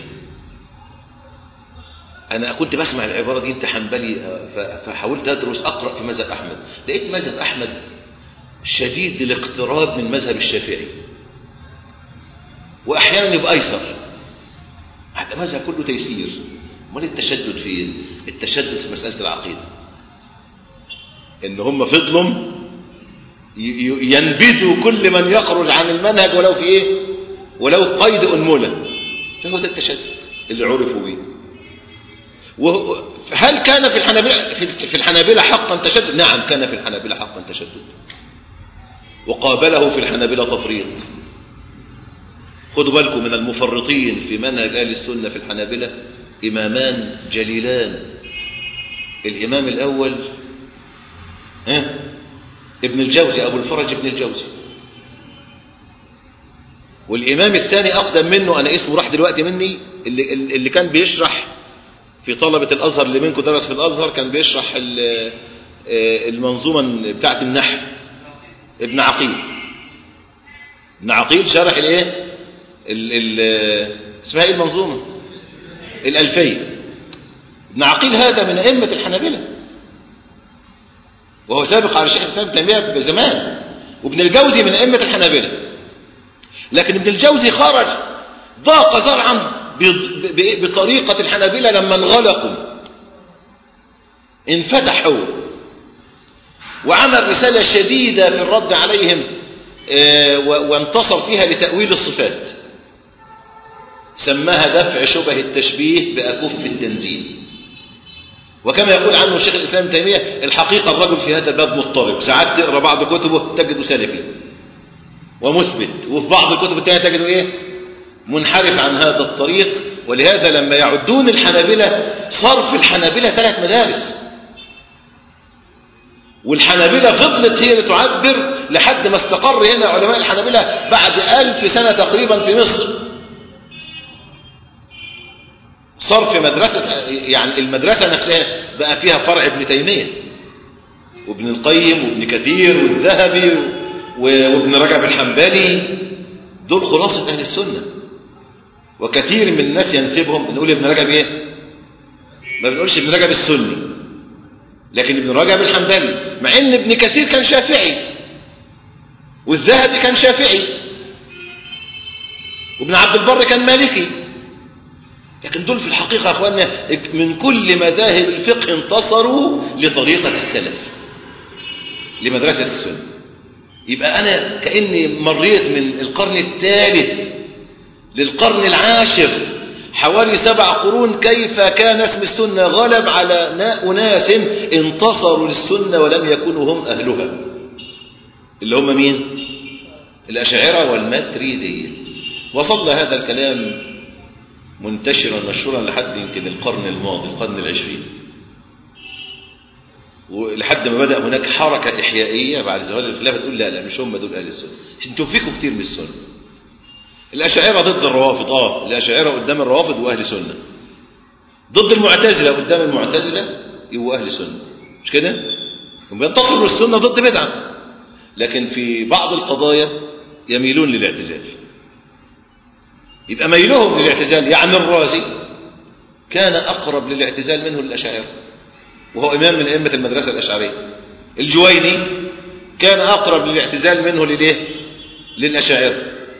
انا كنت بسمع العباره دي انت حنبلي، فحاولت ادرس اقرا في مذهب احمد، لقيت مذهب احمد شديد الاقتراب من مذهب الشافعي، واحيانا يبقى ايسر. هذا مذهب كله تيسير. امال التشدد فين؟ التشدد في مساله العقيده، ان هم فضلوا ينبذوا كل من يخرج عن المنهج ولو في ايه؟ ولو قيد أنملة. فهو ده التشدد اللي عرفوا به. هل كان في الحنابلة حقا تشدد؟ نعم كان في الحنابلة حقا تشدد، وقابله في الحنابلة تفريط. خدوا بالكم من المفرطين في منهج أهل السنة في الحنابلة إمامان جليلان. الإمام الأول ابن الجوزي، أبو الفرج ابن الجوزي. والإمام الثاني أقدم منه، أنا اسمه راح دلوقتي مني، اللي كان بيشرح في طلبة الأزهر، اللي منكم درس في الأزهر، كان بيشرح المنظومة بتاعت النحو، ابن عقيل. ابن عقيل شرح الايه؟ اسمها ايه المنظومة؟ الألفية. ابن عقيل هذا من أئمة الحنابلة، وهو سابق على الشيخ الإسلام ابن تيمية بزمان. وابن الجوزي من أئمة الحنابلة، لكن ابن الجوزي خرج ضاق زرعا بطريقة الحنابلة لما انغلقوا، انفتح هو وعمل رسالة شديدة في الرد عليهم، وانتصر فيها لتأويل الصفات، سماها دفع شبه التشبيه بأكف التنزيل. وكما يقول عنه شيخ الإسلام ابن تيمية، الحقيقة الرجل في هذا الباب مضطرب، ساعات تقرأ بعض كتبه تجده سلفي ومثبت، وفي بعض الكتب الثانية تجده ايه؟ منحرف عن هذا الطريق. ولهذا لما يعدون الحنابلة، صار في الحنابلة 3 مدارس، والحنابلة فضلت هي اللي تعبر لحد ما استقر هنا علماء الحنابلة بعد 1000 سنة تقريبا في مصر. صار في مدرسة، يعني المدرسة نفسها بقى فيها فرع ابن تيمية وابن القيم وابن كثير والذهبي وابن رجب الحنبلي، دول خلاصة أهل السنة. وكثير من الناس ينسبهم، بنقول ابن رجب ايه؟ ما بنقولش ابن رجب السني، لكن ابن رجب الحنبلي، مع ان ابن كثير كان شافعي والذهبي كان شافعي وابن عبد البر كان مالكي، لكن دول في الحقيقة يا اخواننا من كل مذاهب الفقه انتصروا لطريقة السلف، لمدرسة السنة. يبقى أنا كأني مريت من القرن الثالث للقرن العاشر، حوالي 7 قرون، كيف كان اسم السنة غلب على أناس انتصروا للسنة ولم يكونوا هم أهلها، اللي هم مين؟ الأشاعرة والماتريدية. وصل هذا الكلام منتشرا مشهورا لحد يمكن القرن الماضي، القرن العشرين، ولحد ما بدأ هناك حركة إحيائية بعد زوال الخلافة تقول لا مش هم دول أهل السنة، انتم فيكم كتير من السنة. الأشاعرة ضد الروافض، الأشاعرة قدام الروافض وأهل سنة، ضد المعتزلة قدام المعتزلة يبقوا أهل سنة، مش كده؟ هم بينتصروا للسنة ضد بدعة، لكن في بعض القضايا يميلون للاعتزال. يبقى ميلهم للاعتزال، يعني الرازي كان أقرب للاعتزال منه للأشاعرة وهو إمام من أئمة المدرسة الأشعرية. الجويني كان أقرب للاعتزال منه للأشاعرة.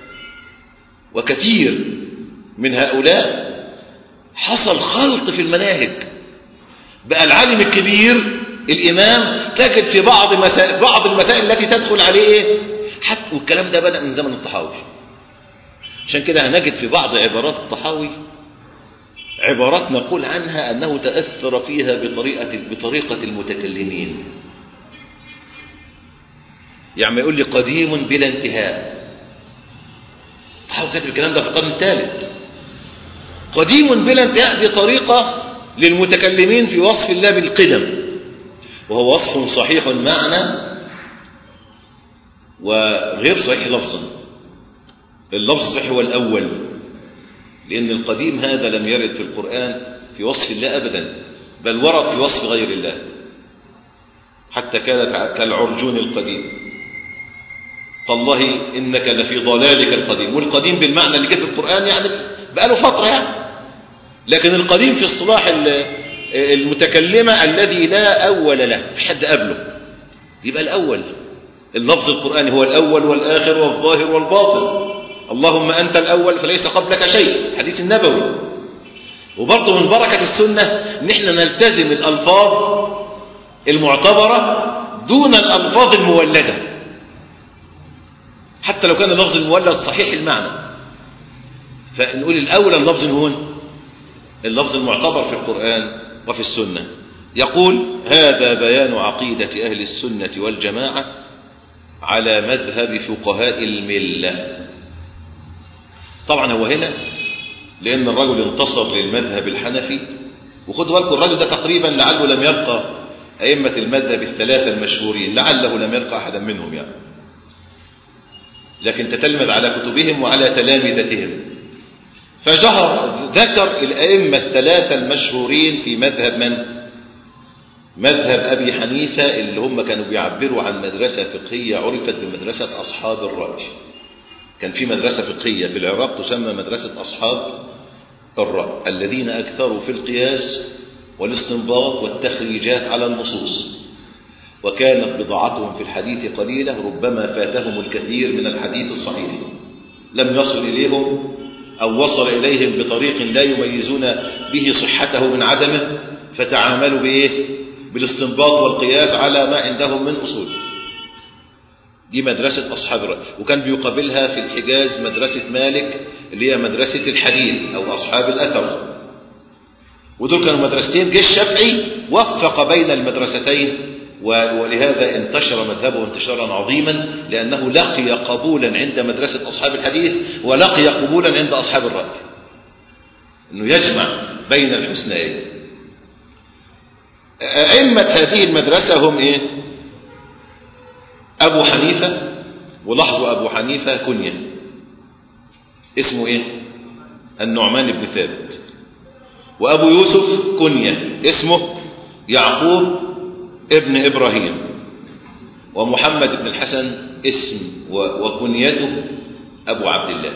وكثير من هؤلاء حصل خلط في المناهج، بقى العالم الكبير الإمام تجد في بعض المسائل التي تدخل عليه حتى، والكلام ده بدأ من زمن الطحاوي. عشان كده هنجد في بعض عبارات الطحاوي عبارات نقول عنها أنه تأثر فيها بطريقة المتكلمين. يعني يقول لي قديم بلا انتهاء، الطحاوي كاتب الكلام ده في القرن الثالث. قديم بلا انتهاء دي طريقة للمتكلمين في وصف الله بالقدم، وهو وصف صحيح معنى وغير صحيح لفظا. اللفظ الصحيح هو الأول، لأن القديم هذا لم يرد في القرآن في وصف الله أبدا، بل ورد في وصف غير الله، حتى كانت كالعرجون القديم، تالله إنك لفي ضلالك القديم. والقديم بالمعنى اللي جه في القرآن يعني بقاله فترة يعني، لكن القديم في اصطلاح المتكلمة الذي لا أول له، مش حد قبله، يبقى الأول. اللفظ القرآني هو الأول والآخر والظاهر والباطن، اللهم أنت الأول فليس قبلك شيء، حديث النبوي. وبرضه من بركة السنة ان احنا نلتزم الألفاظ المعتبرة دون الألفاظ المولدة، حتى لو كان اللفظ المولد صحيح المعنى، فنقول الأول اللفظ هون اللفظ المعتبر في القرآن وفي السنة. يقول هذا بيان عقيدة أهل السنة والجماعة على مذهب فقهاء الملة. طبعا هو هنا لأن الرجل انتصر للمذهب الحنفي، وخدوا بالكم الرجل ده تقريبا لعله لم يلقى أئمة المذهب الثلاثة المشهورين، لعله لم يلقى أحدا منهم يعني، لكن تتلمذ على كتبهم وعلى تلامذتهم. فجهر ذكر الأئمة الثلاثة المشهورين في مذهب من؟ مذهب أبي حنيفة، اللي هم كانوا بيعبروا عن مدرسة فقهية عرفت بمدرسة أصحاب الرأي. كان في مدرسة فقهية في العراق تسمى مدرسة أصحاب الرأي، الذين أكثروا في القياس والاستنباط والتخريجات على النصوص، وكانت بضاعتهم في الحديث قليلة، ربما فاتهم الكثير من الحديث الصحيح، لم يصل إليهم أو وصل إليهم بطريق لا يميزون به صحته من عدمه، فتعاملوا بإيه؟ بالاستنباط والقياس على ما عندهم من أصول. دي مدرسة أصحاب الرأي. وكان بيقابلها في الحجاز مدرسة مالك اللي هي مدرسة الحديث أو أصحاب الأثر، ودول كانوا مدرستين. جه الشافعي وفق بين المدرستين، ولهذا انتشر مذهبه انتشارا عظيما، لأنه لقي قبولا عند مدرسة أصحاب الحديث ولقي قبولا عند أصحاب الرأي، أنه يجمع بين الحسنين. أئمة هذه المدرسة هم إيه؟ أبو حنيفة، ولاحظوا أبو حنيفة كنية اسمه إيه؟ النعمان بن ثابت. وأبو يوسف كنية اسمه يعقوب ابن إبراهيم. ومحمد بن الحسن اسم وكنيته أبو عبد الله.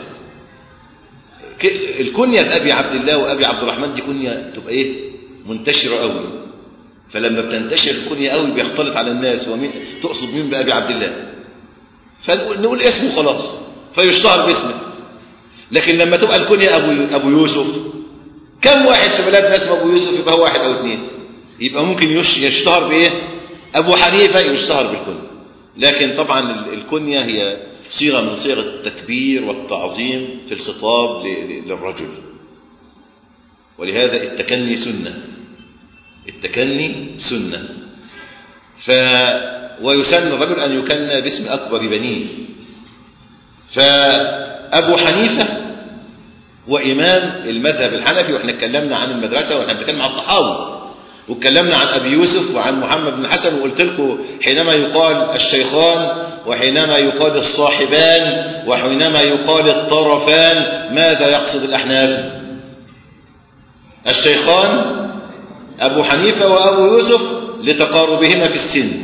الكنية بأبي عبد الله وأبي عبد الرحمن دي كنية تبقى إيه؟ منتشرة قوي. فلما بتنتشر الكنية قوي بيختلط على الناس، ومين تقصد مين بأبي عبد الله، فنقول اسمه خلاص فيشتهر باسمه. لكن لما تبقى الكنية أبو يوسف، كم واحد في بلادنا اسمه أبو يوسف؟ يبقى هو واحد أو اثنين. يبقى ممكن يشتهر بإيه؟ أبو حنيفة يشتهر بالكنية. لكن طبعا الكنية هي صيغة من صيغ التكبير والتعظيم في الخطاب للرجل. ولهذا التكني سنة، التكني سنة. ويسن الرجل أن يكنى باسم أكبر بنيه. فأبو حنيفة هو إمام المذهب الحنفي، وإحنا اتكلمنا عن المدرسة وإحنا بنتكلم عن الطحاوي، واتكلمنا عن أبي يوسف وعن محمد بن الحسن. وقلت لكم حينما يقال الشيخان، وحينما يقال الصاحبان، وحينما يقال الطرفان، ماذا يقصد الأحناف؟ الشيخان أبو حنيفة وأبو يوسف لتقاربهما في السن.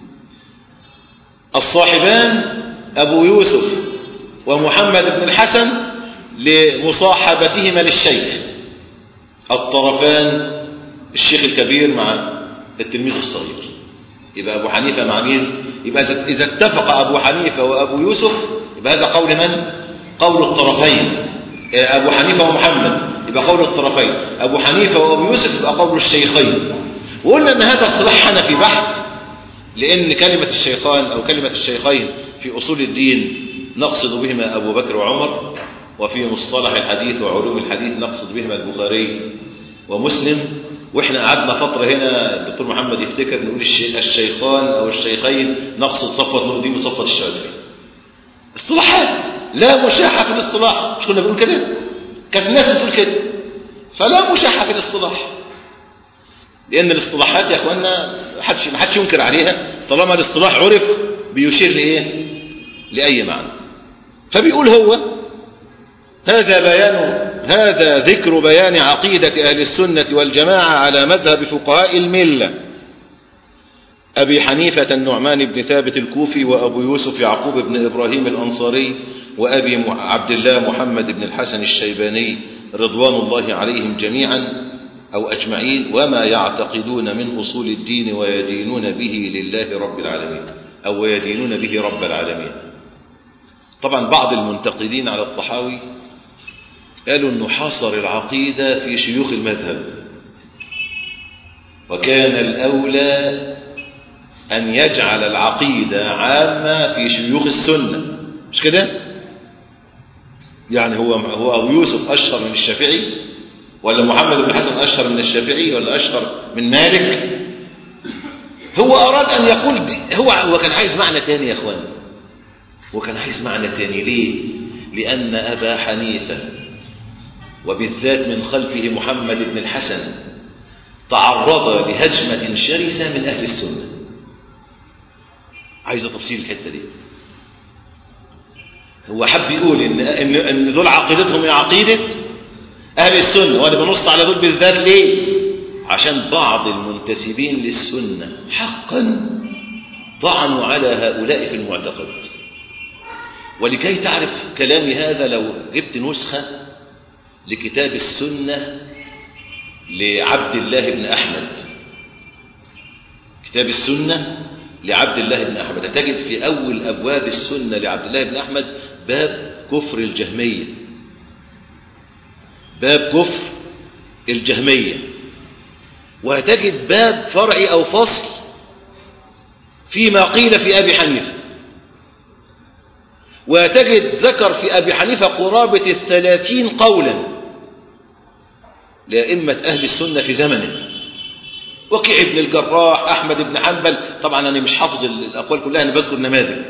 الصاحبان أبو يوسف ومحمد بن الحسن لمصاحبتهما للشيخ. الطرفان الشيخ الكبير مع التلميذ الصغير. يبقى أبو حنيفة مع مين؟ يبقى إذا اتفق أبو حنيفة وأبو يوسف يبقى هذا قول من؟ قول الطرفين. أبو حنيفة ومحمد يبقى قول الطرفين. أبو حنيفة وأبو يوسف يبقى قول الشيخين. وقلنا أن هذا اصطلاح حنفي بحت، لأن كلمة الشيخان أو كلمة الشيخين في أصول الدين نقصد بهما أبو بكر وعمر، وفي مصطلح الحديث وعلوم الحديث نقصد بهما البخاري ومسلم. وإحنا قعدنا فترة هنا الدكتور محمد يفتكر نقول الشيخان أو الشيخين نقصد صفوة نور الدين وصفوة الشافعي. اصطلاحات لا مشاحة في الاصطلاح، مش كنا بنقول كده؟ كانت الناس بتقول كده. فلا مشاحة في الاصطلاح، لأن الاصطلاحات يا أخوانا ما حدش ينكر عليها طالما الاصطلاح عرف بيشير لإيه؟ لأي معنى. فبيقول هو هذا ذكر بيان عقيدة أهل السنة والجماعة على مذهب فقهاء الملة أبي حنيفة النعمان بن ثابت الكوفي، وأبو يوسف يعقوب بن إبراهيم الأنصاري، وأبي عبد الله محمد بن الحسن الشيباني رضوان الله عليهم جميعا أو أجمعين، وما يعتقدون من أصول الدين ويدينون به لله رب العالمين، أو ويدينون به رب العالمين. طبعا بعض المنتقدين على الطحاوي قالوا أنه حصر العقيدة في شيوخ المذهب، وكان الأولى أن يجعل العقيدة عامة في شيوخ السنة، مش كده؟ يعني هو أبو يوسف أشهر من الشافعي، ولا محمد بن الحسن أشهر من الشافعي، ولا أشهر من مالك؟ هو أراد أن يقول هو كان عايز معنى تاني يا أخوان. هو كان عايز معنى تاني. ليه؟ لأن أبا حنيفة وبالذات من خلفه محمد بن الحسن تعرض لهجمة شرسة من أهل السنة. عايز تفصيل الحتة دي. هو حب يقول إن دول عقيدتهم هي عقيدة أهل السنة، وأنا بنص على دول بالذات ليه؟ عشان بعض المنتسبين للسنة حقا طعنوا على هؤلاء في المعتقد. ولكي تعرف كلامي هذا لو جبت نسخة لكتاب السنة لعبد الله بن أحمد، كتاب السنة لعبد الله بن أحمد، هتجد في أول أبواب السنة لعبد الله بن أحمد باب كفر الجهمية، باب كفر الجهمية. وهتجد باب فرعي أو فصل فيما قيل في أبي حنيفة. وتجد ذكر في أبي حنيفة قرابة 30 قولا لأئمة أهل السنة في زمنه، وكيع بن الجراح، أحمد بن حنبل. طبعا أنا مش حافظ الأقوال كلها، أنا بذكر نماذج،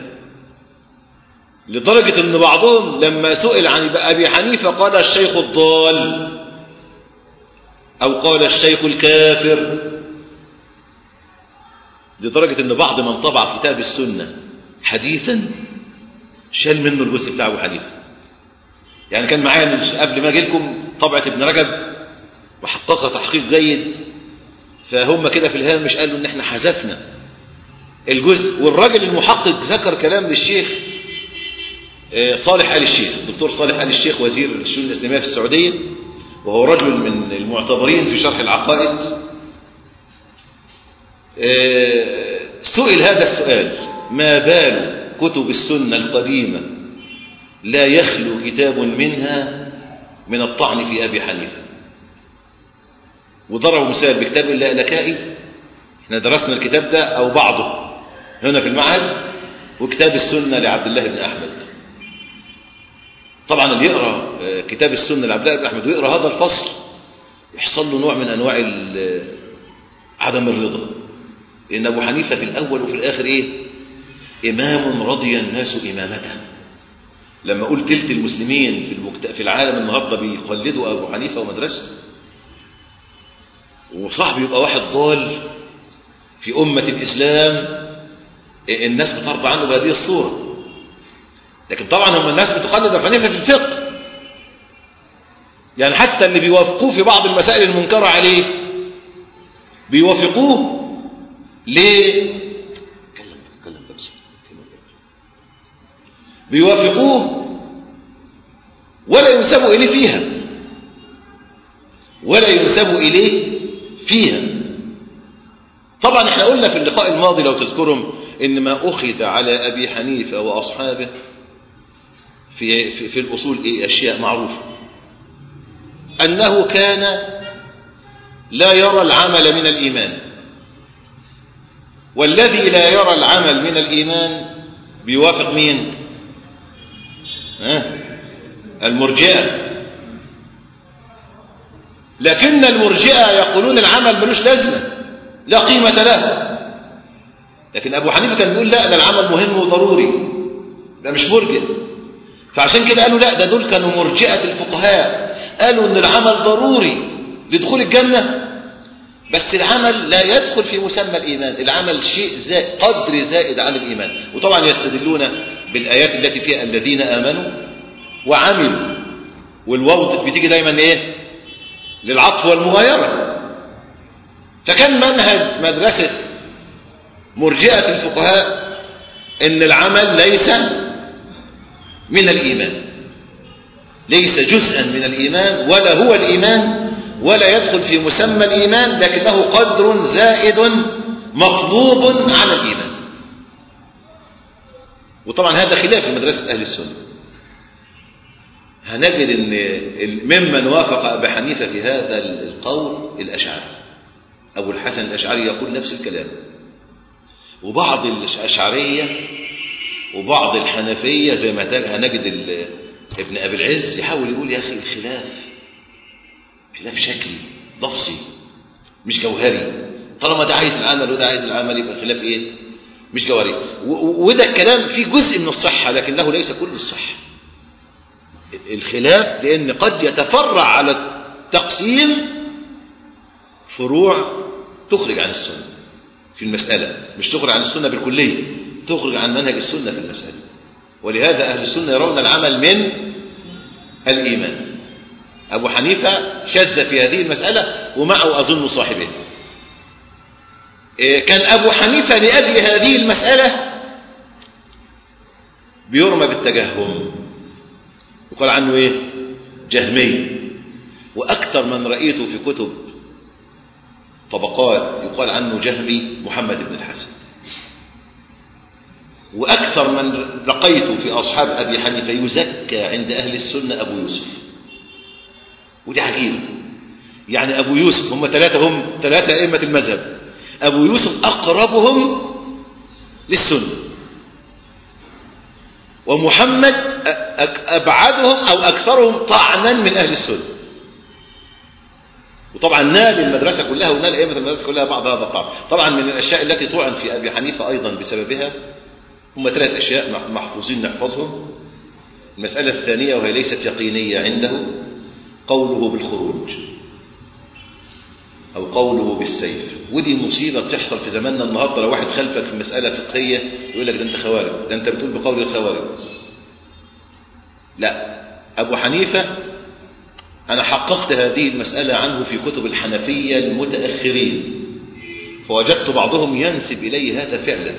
لدرجة أن بعضهم لما سئل عن أبي حنيفة قال الشيخ الضال، أو قال الشيخ الكافر، لدرجة أن بعض من طبع كتاب السنة حديثا شال منه الجزء بتاع أبو حنيفة. يعني كان معايا قبل ما أجي لكم طبعة ابن رجب وحققها تحقيق جيد، فهم كده في الهامش قالوا إن إحنا حذفنا الجزء، والراجل المحقق ذكر كلام للشيخ صالح آل الشيخ، الدكتور صالح آل الشيخ وزير الشؤون الإسلامية في السعودية، وهو رجل من المعتبرين في شرح العقائد. سئل هذا السؤال: ما بال كتب السنة القديمة لا يخلو كتاب منها من الطعن في أبي حنيفة؟ وضربوا مثال بكتاب اللالكائي، احنا درسنا الكتاب ده أو بعضه هنا في المعهد، وكتاب السنة لعبد الله بن أحمد. طبعا اللي يقرأ كتاب السنة لعبد الله بن أحمد ويقرأ هذا الفصل يحصل له نوع من أنواع عدم الرضا، لأن أبو حنيفة في الأول وفي الآخر إيه؟ إمام رضي الناس إمامته. لما قلت تلت المسلمين في العالم النهاردة بيقلدوا أبو حنيفة ومدرسة، وصاحب يبقى واحد ضال في أمة الإسلام الناس بترضى عنه بهذه الصورة. لكن طبعا هم الناس بتقلد أبو حنيفة في الفقه، يعني حتى اللي بيوافقوه في بعض المسائل المنكرة عليه بيوافقوه ليه؟ بيوافقوه ولا ينسبوا إليه فيها، ولا ينسبوا إليه فيها. طبعا احنا قلنا في اللقاء الماضي لو تذكرهم إن ما أخذ على أبي حنيفة وأصحابه في الأصول إيه؟ أشياء معروفة، أنه كان لا يرى العمل من الإيمان، والذي لا يرى العمل من الإيمان بيوافق مين؟ المرجئة. لكن المرجئة يقولون العمل ملوش لازمة، لا قيمة له. لكن أبو حنيفة كان بيقول لا، ده العمل مهم وضروري، ده مش مرجئ. فعشان كده قالوا لا، ده دول كانوا مرجئة الفقهاء، قالوا ان العمل ضروري لدخول الجنة، بس العمل لا يدخل في مسمى الإيمان، العمل شيء قدر زائد عن الإيمان. وطبعا يستدلون بالآيات التي فيها الذين آمنوا وعملوا، والواو بتيجي دايما ايه؟ للعطف والمغايرة. فكان منهج مدرسة مرجئة الفقهاء ان العمل ليس من الإيمان، ليس جزءا من الإيمان ولا هو الإيمان ولا يدخل في مسمى الإيمان، لكنه قدر زائد مطلوب على الإيمان. وطبعا هذا خلاف مدرسة أهل السنة. هنجد أن ممن وافق أبا حنيفة في هذا القول الأشعري، أبو الحسن الأشعري يقول نفس الكلام، وبعض الأشعرية وبعض الحنفية زي ما هنجد ابن أبي العز يحاول يقول يا أخي الخلاف خلاف شكلي لفظي مش جوهري، طالما ده عايز العمل وده عايز العمل يبقى الخلاف ايه؟ مش جوهري. وده الكلام فيه جزء من الصحة لكنه ليس كل الصحة. الخلاف لأن قد يتفرع على التقسيم فروع تخرج عن السنة في المسألة، مش تخرج عن السنة بالكلية، تخرج عن منهج السنة في المسألة. ولهذا أهل السنة يرون العمل من الإيمان. أبو حنيفة شذ في هذه المسألة ومعه أظن صاحبه. كان أبو حنيفة لأجل هذه المسألة بيرمى بالتجهم، يقال عنه إيه؟ جهمي. وأكثر من رأيته في كتب طبقات يقال عنه جهمي محمد بن الحسن. وأكثر من لقيته في أصحاب أبي حنيفة يزكى عند أهل السنة أبو يوسف. ودي عجيبة، يعني أبو يوسف هم ثلاثة أئمة المذهب، أبو يوسف أقربهم للسنة، ومحمد أبعدهم أو أكثرهم طعنا من أهل السنة. وطبعا نال المدرسة كلها ونال أئمة المدرسة كلها بعض هذا الطعن. طبعا من الأشياء التي طعن في أبي حنيفة أيضا بسببها هم 3 أشياء محفوظين نحفظهم. المسألة الثانية وهي ليست يقينية عنده، قوله بالخروج أو قوله بالسيف، ودي مصيبة بتحصل في زماننا النهاردة. لو واحد خلفك في مسألة فقهية يقول لك ده انت خوارج، ده انت بتقول بقول الخوارج. لا، أبو حنيفة أنا حققت هذه المسألة عنه في كتب الحنفية المتأخرين، فوجدت بعضهم ينسب إليه هذا فعلا،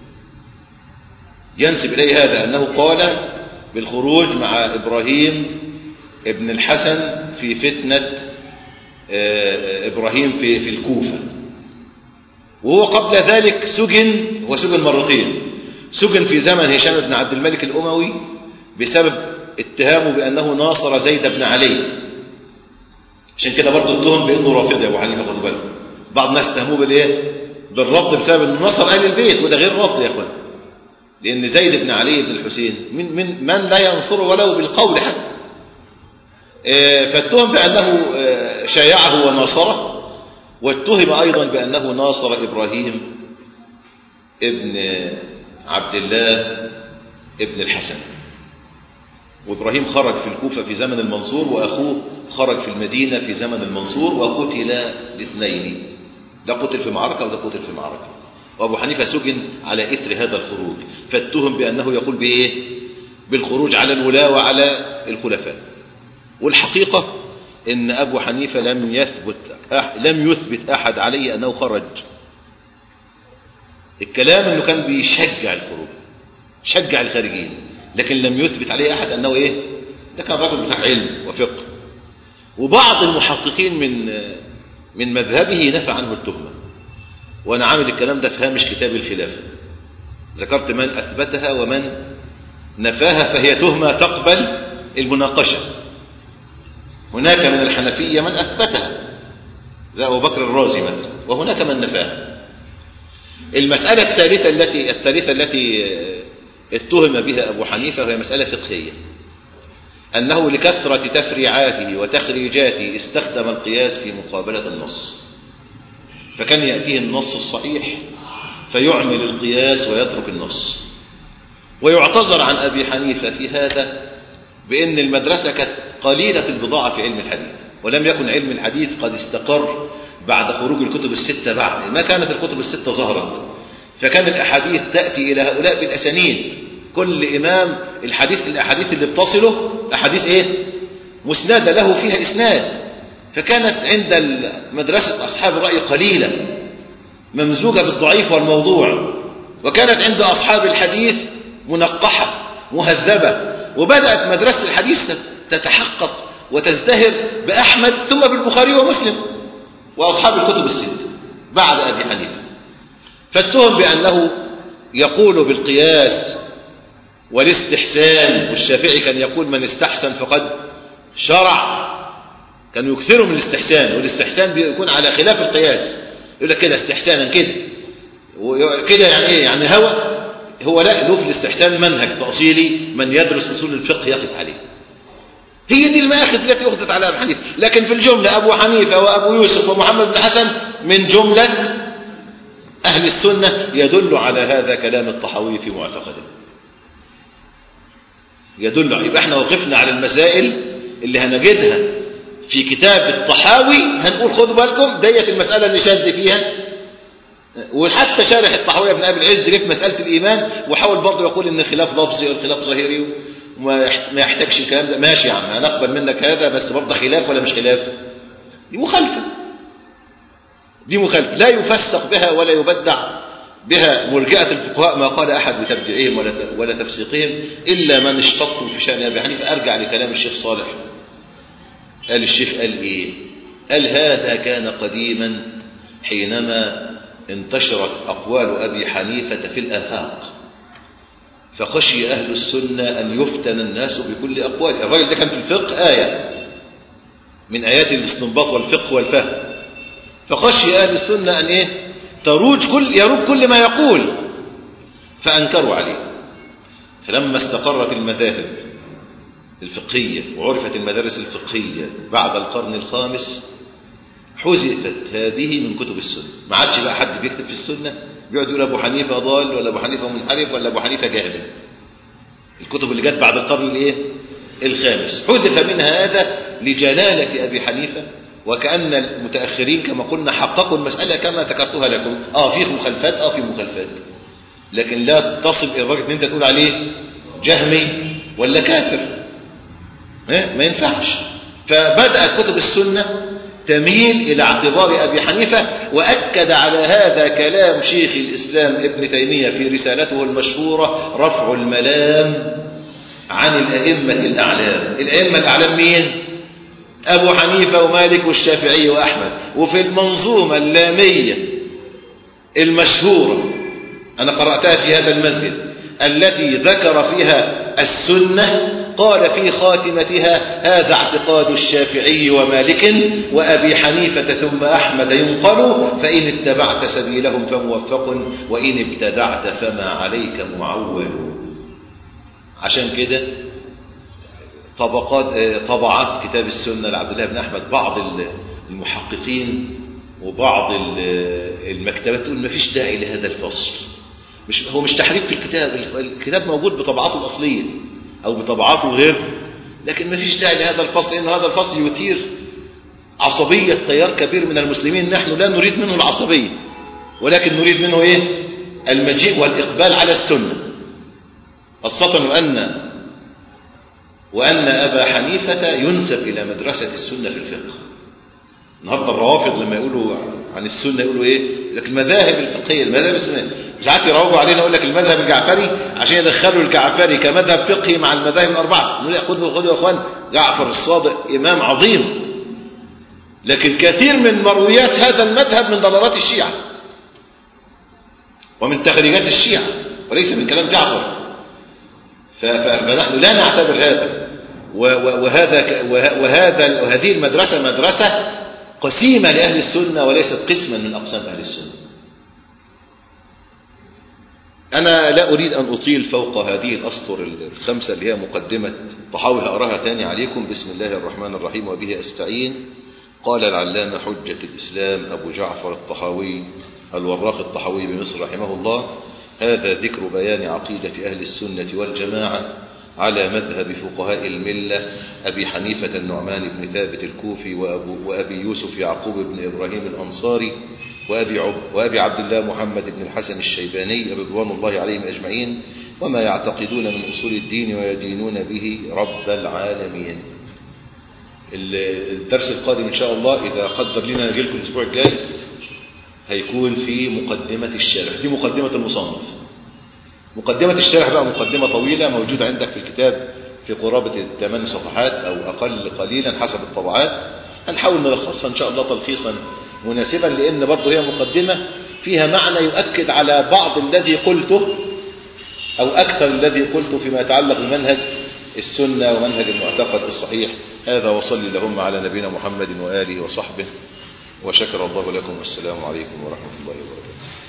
ينسب إليه هذا أنه قال بالخروج مع إبراهيم ابن الحسن في فتنة إبراهيم في الكوفة. وهو قبل ذلك سجن، وسجن مرتين، سجن في زمن هشام بن عبد الملك الأموي بسبب اتهامه بأنه ناصر زيد بن علي، عشان كده برضه اتهم بأنه رافضي أبو حنيفة. خدوا بالكم، بعض الناس اتهموه بالإيه؟ بالرفض بسبب أنه نصر أهل البيت، وده غير رفض يا أخوان، لأن زيد بن علي بن الحسين من لا ينصره ولو بالقول حتى. فاتهم بأنه شايعه وناصره، واتهم أيضا بأنه ناصر إبراهيم ابن عبد الله ابن الحسن. وإبراهيم خرج في الكوفة في زمن المنصور، وأخوه خرج في المدينة في زمن المنصور، وقتل الاثنين، ده قتل في معركة وده قتل في معركة. وأبو حنيفة سجن على إثر هذا الخروج، فاتهم بأنه يقول بإيه؟ بالخروج على الولاة وعلى الخلفاء. والحقيقة إن أبو حنيفة لم يثبت أحد عليه أنه خرج. الكلام إنه كان بيشجع الخروج، شجع الخارجين، لكن لم يثبت عليه أحد أنه إيه؟ ده كان رجل بتاع علم وفقه. وبعض المحققين من مذهبه نفى عنه التهمة، وأنا عامل الكلام ده في هامش كتاب الخلافة، ذكرت من أثبتها ومن نفاها، فهي تهمة تقبل المناقشة. هناك من الحنفية من أثبتها زي أبو بكر الرازي مثلا، وهناك من نفاها. المسألة الثالثة التي اتهم بها أبو حنيفة وهي مسألة فقهية، أنه لكثرة تفريعاته وتخريجاته استخدم القياس في مقابلة النص، فكان يأتيه النص الصحيح فيعمل القياس ويترك النص. ويعتذر عن أبي حنيفة في هذا بأن المدرسة كانت قليلة البضاعة في علم الحديث، ولم يكن علم الحديث قد استقر بعد خروج الكتب الستة، بعد ما كانت الكتب الستة ظهرت، فكان الأحاديث تأتي إلى هؤلاء بالأسانيد، كل إمام الأحاديث اللي بتصله أحاديث إيه؟ مسندة له فيها إسناد. فكانت عند مدرسة أصحاب الرأي قليلة ممزوجة بالضعيف والموضوع، وكانت عند أصحاب الحديث منقحة مهذبة. وبدأت مدرسة الحديث تتحقق وتزدهر بأحمد ثم بالبخاري ومسلم وأصحاب الكتب الست بعد أبي حنيفة. فاتهم بأنه يقول بالقياس والاستحسان، والشافعي كان يقول من استحسن فقد شرع، كانوا يكثروا من الاستحسان، والاستحسان بيكون على خلاف القياس، يقول لك كده استحسانا كده وكده، يعني ايه؟ يعني هو له في الاستحسان منهج تأصيلي، من يدرس أصول الفقه يقف عليه. هي دي المآخذ التي أخذت على أبي حنيفة. لكن في الجملة أبو حنيفة وأبو يوسف ومحمد بن حسن من جملة أهل السنة، يدل على هذا كلام الطحاوي في معتقده، يدل. يبقى احنا وقفنا على المسائل اللي هنجدها في كتاب الطحاوي، هنقول خدوا بالكم ديت المسألة اللي شاذ فيها. وحتى شارح الطحاوي ابن أبي العز جه في مسألة الإيمان وحاول برضه يقول إن الخلاف لفظي والخلاف ظاهري وما يحتاجش الكلام ده. ماشي يا عم، هنقبل منك هذا، بس برضه خلاف ولا مش خلاف؟ دي مخالفة، دي مخالفة لا يفسق بها ولا يبدع بها مرجئة الفقهاء ما قال أحد بتبديعهم ولا تفسيقهم إلا من اشتطوا في شأن أبي حنيفة. أرجع لكلام الشيخ صالح، قال الشيخ قال إيه؟ قال هذا كان قديما حينما انتشرت أقوال أبي حنيفة في الآفاق، فخشي أهل السنة أن يفتن الناس بكل أقوال. الرجل ده كان في الفقه آية من آيات الاستنباط والفقه والفهم، فخشي أهل السنة أن إيه؟ يروج كل ما يقول، فأنكروا عليه. فلما استقرت المذاهب الفقهية وعرفت المدارس الفقهية بعد القرن الخامس، حذفت هذه من كتب السنة. ما عادش بقى حد بيكتب في السنة بيقعد يقول أبو حنيفة ضال ولا أبو حنيفة منحرف ولا أبو حنيفة جاهل. الكتب اللي جت بعد القرن الخامس حذف منها هذا لجلالة أبي حنيفة وكأن المتأخرين كما قلنا حققوا المسألة كما ذكرتها لكم. في مخالفات، في مخالفات، لكن لا تصل إلى درجة ان انت تقول عليه جهمي ولا كافر، ما ينفعش. فبدأت كتب السنة تميل إلى اعتبار أبي حنيفة، وأكد على هذا كلام شيخ الإسلام ابن تيمية في رسالته المشهورة رفع الملام عن الأئمة الأعلام. الأئمة الأعلام مين؟ أبو حنيفة ومالك والشافعي وأحمد. وفي المنظومة اللامية المشهورة أنا قرأتها في هذا المسجد التي ذكر فيها السنة، قال في خاتمتها: هذا اعتقاد الشافعي ومالك وأبي حنيفة ثم أحمد ينقل، فإن اتبعت سبيلهم فموفق وإن ابتدعت فما عليك معول. عشان كده طبعات كتاب السنة لعبد الله بن أحمد بعض المحققين وبعض المكتبات تقول ما فيش داعي لهذا الفصل. هو مش تحريف في الكتاب موجود بطبعاته الأصلية أو بطبعاته غير، لكن ما فيش داعي لهذا الفصل، لأن هذا الفصل يثير عصبية تيار كبير من المسلمين. نحن لا نريد منه العصبية، ولكن نريد منه إيه؟ المجيء والإقبال على السنة، خاصة وأن أبا حنيفة ينسب إلى مدرسة السنة في الفقه. النهارده الروافض لما يقولوا عن السنة يقولوا إيه؟ لك المذاهب الفقهية، المذاهب السنة. ساعات يروجوا علينا يقول لك المذهب الجعفري عشان يدخلوا الجعفري كمذهب فقهي مع المذاهب الأربعة. نقول خدوا يا أخوان، جعفر الصادق إمام عظيم، لكن كثير من مرويات هذا المذهب من ضلالات الشيعة ومن تخريجات الشيعة وليس من كلام جعفر. فنحن لا نعتبر هذا. وهذه المدرسة مدرسة قسيمة لأهل السنة وليست قسما من أقسام أهل السنة. أنا لا أريد أن أطيل فوق هذه الأسطر الخمسة اللي هي مقدمة الطحاوي، هقراها تاني عليكم. بسم الله الرحمن الرحيم وبه أستعين. قال العلامة حجة الإسلام أبو جعفر الطحاوي الوراق الطحاوي بمصر رحمه الله: هذا ذكر بيان عقيدة أهل السنة والجماعة على مذهب فقهاء الملة أبي حنيفة النعمان بن ثابت الكوفي وأبي يوسف يعقوب بن إبراهيم الأنصاري وأبي عبد الله محمد بن الحسن الشيباني رضوان الله عليهم أجمعين، وما يعتقدون من أصول الدين ويدينون به رب العالمين. الدرس القادم إن شاء الله إذا قدر لنا نجي لكم الأسبوع الجاي هيكون في مقدمة الشرح. دي مقدمة المصنف. مقدمة الشرح بقى مقدمة طويلة موجودة عندك في الكتاب في قرابة 8 صفحات أو أقل قليلا حسب الطبعات. هنحاول نلخصها إن شاء الله تلخيصا مناسبا، لأن برضه هي مقدمة فيها معنى يؤكد على بعض الذي قلته أو أكثر الذي قلته فيما يتعلق بمنهج السنة ومنهج المعتقد الصحيح. هذا وصلي اللهم على نبينا محمد وآله وصحبه، وشكر الله لكم، والسلام عليكم ورحمة الله وبركاته.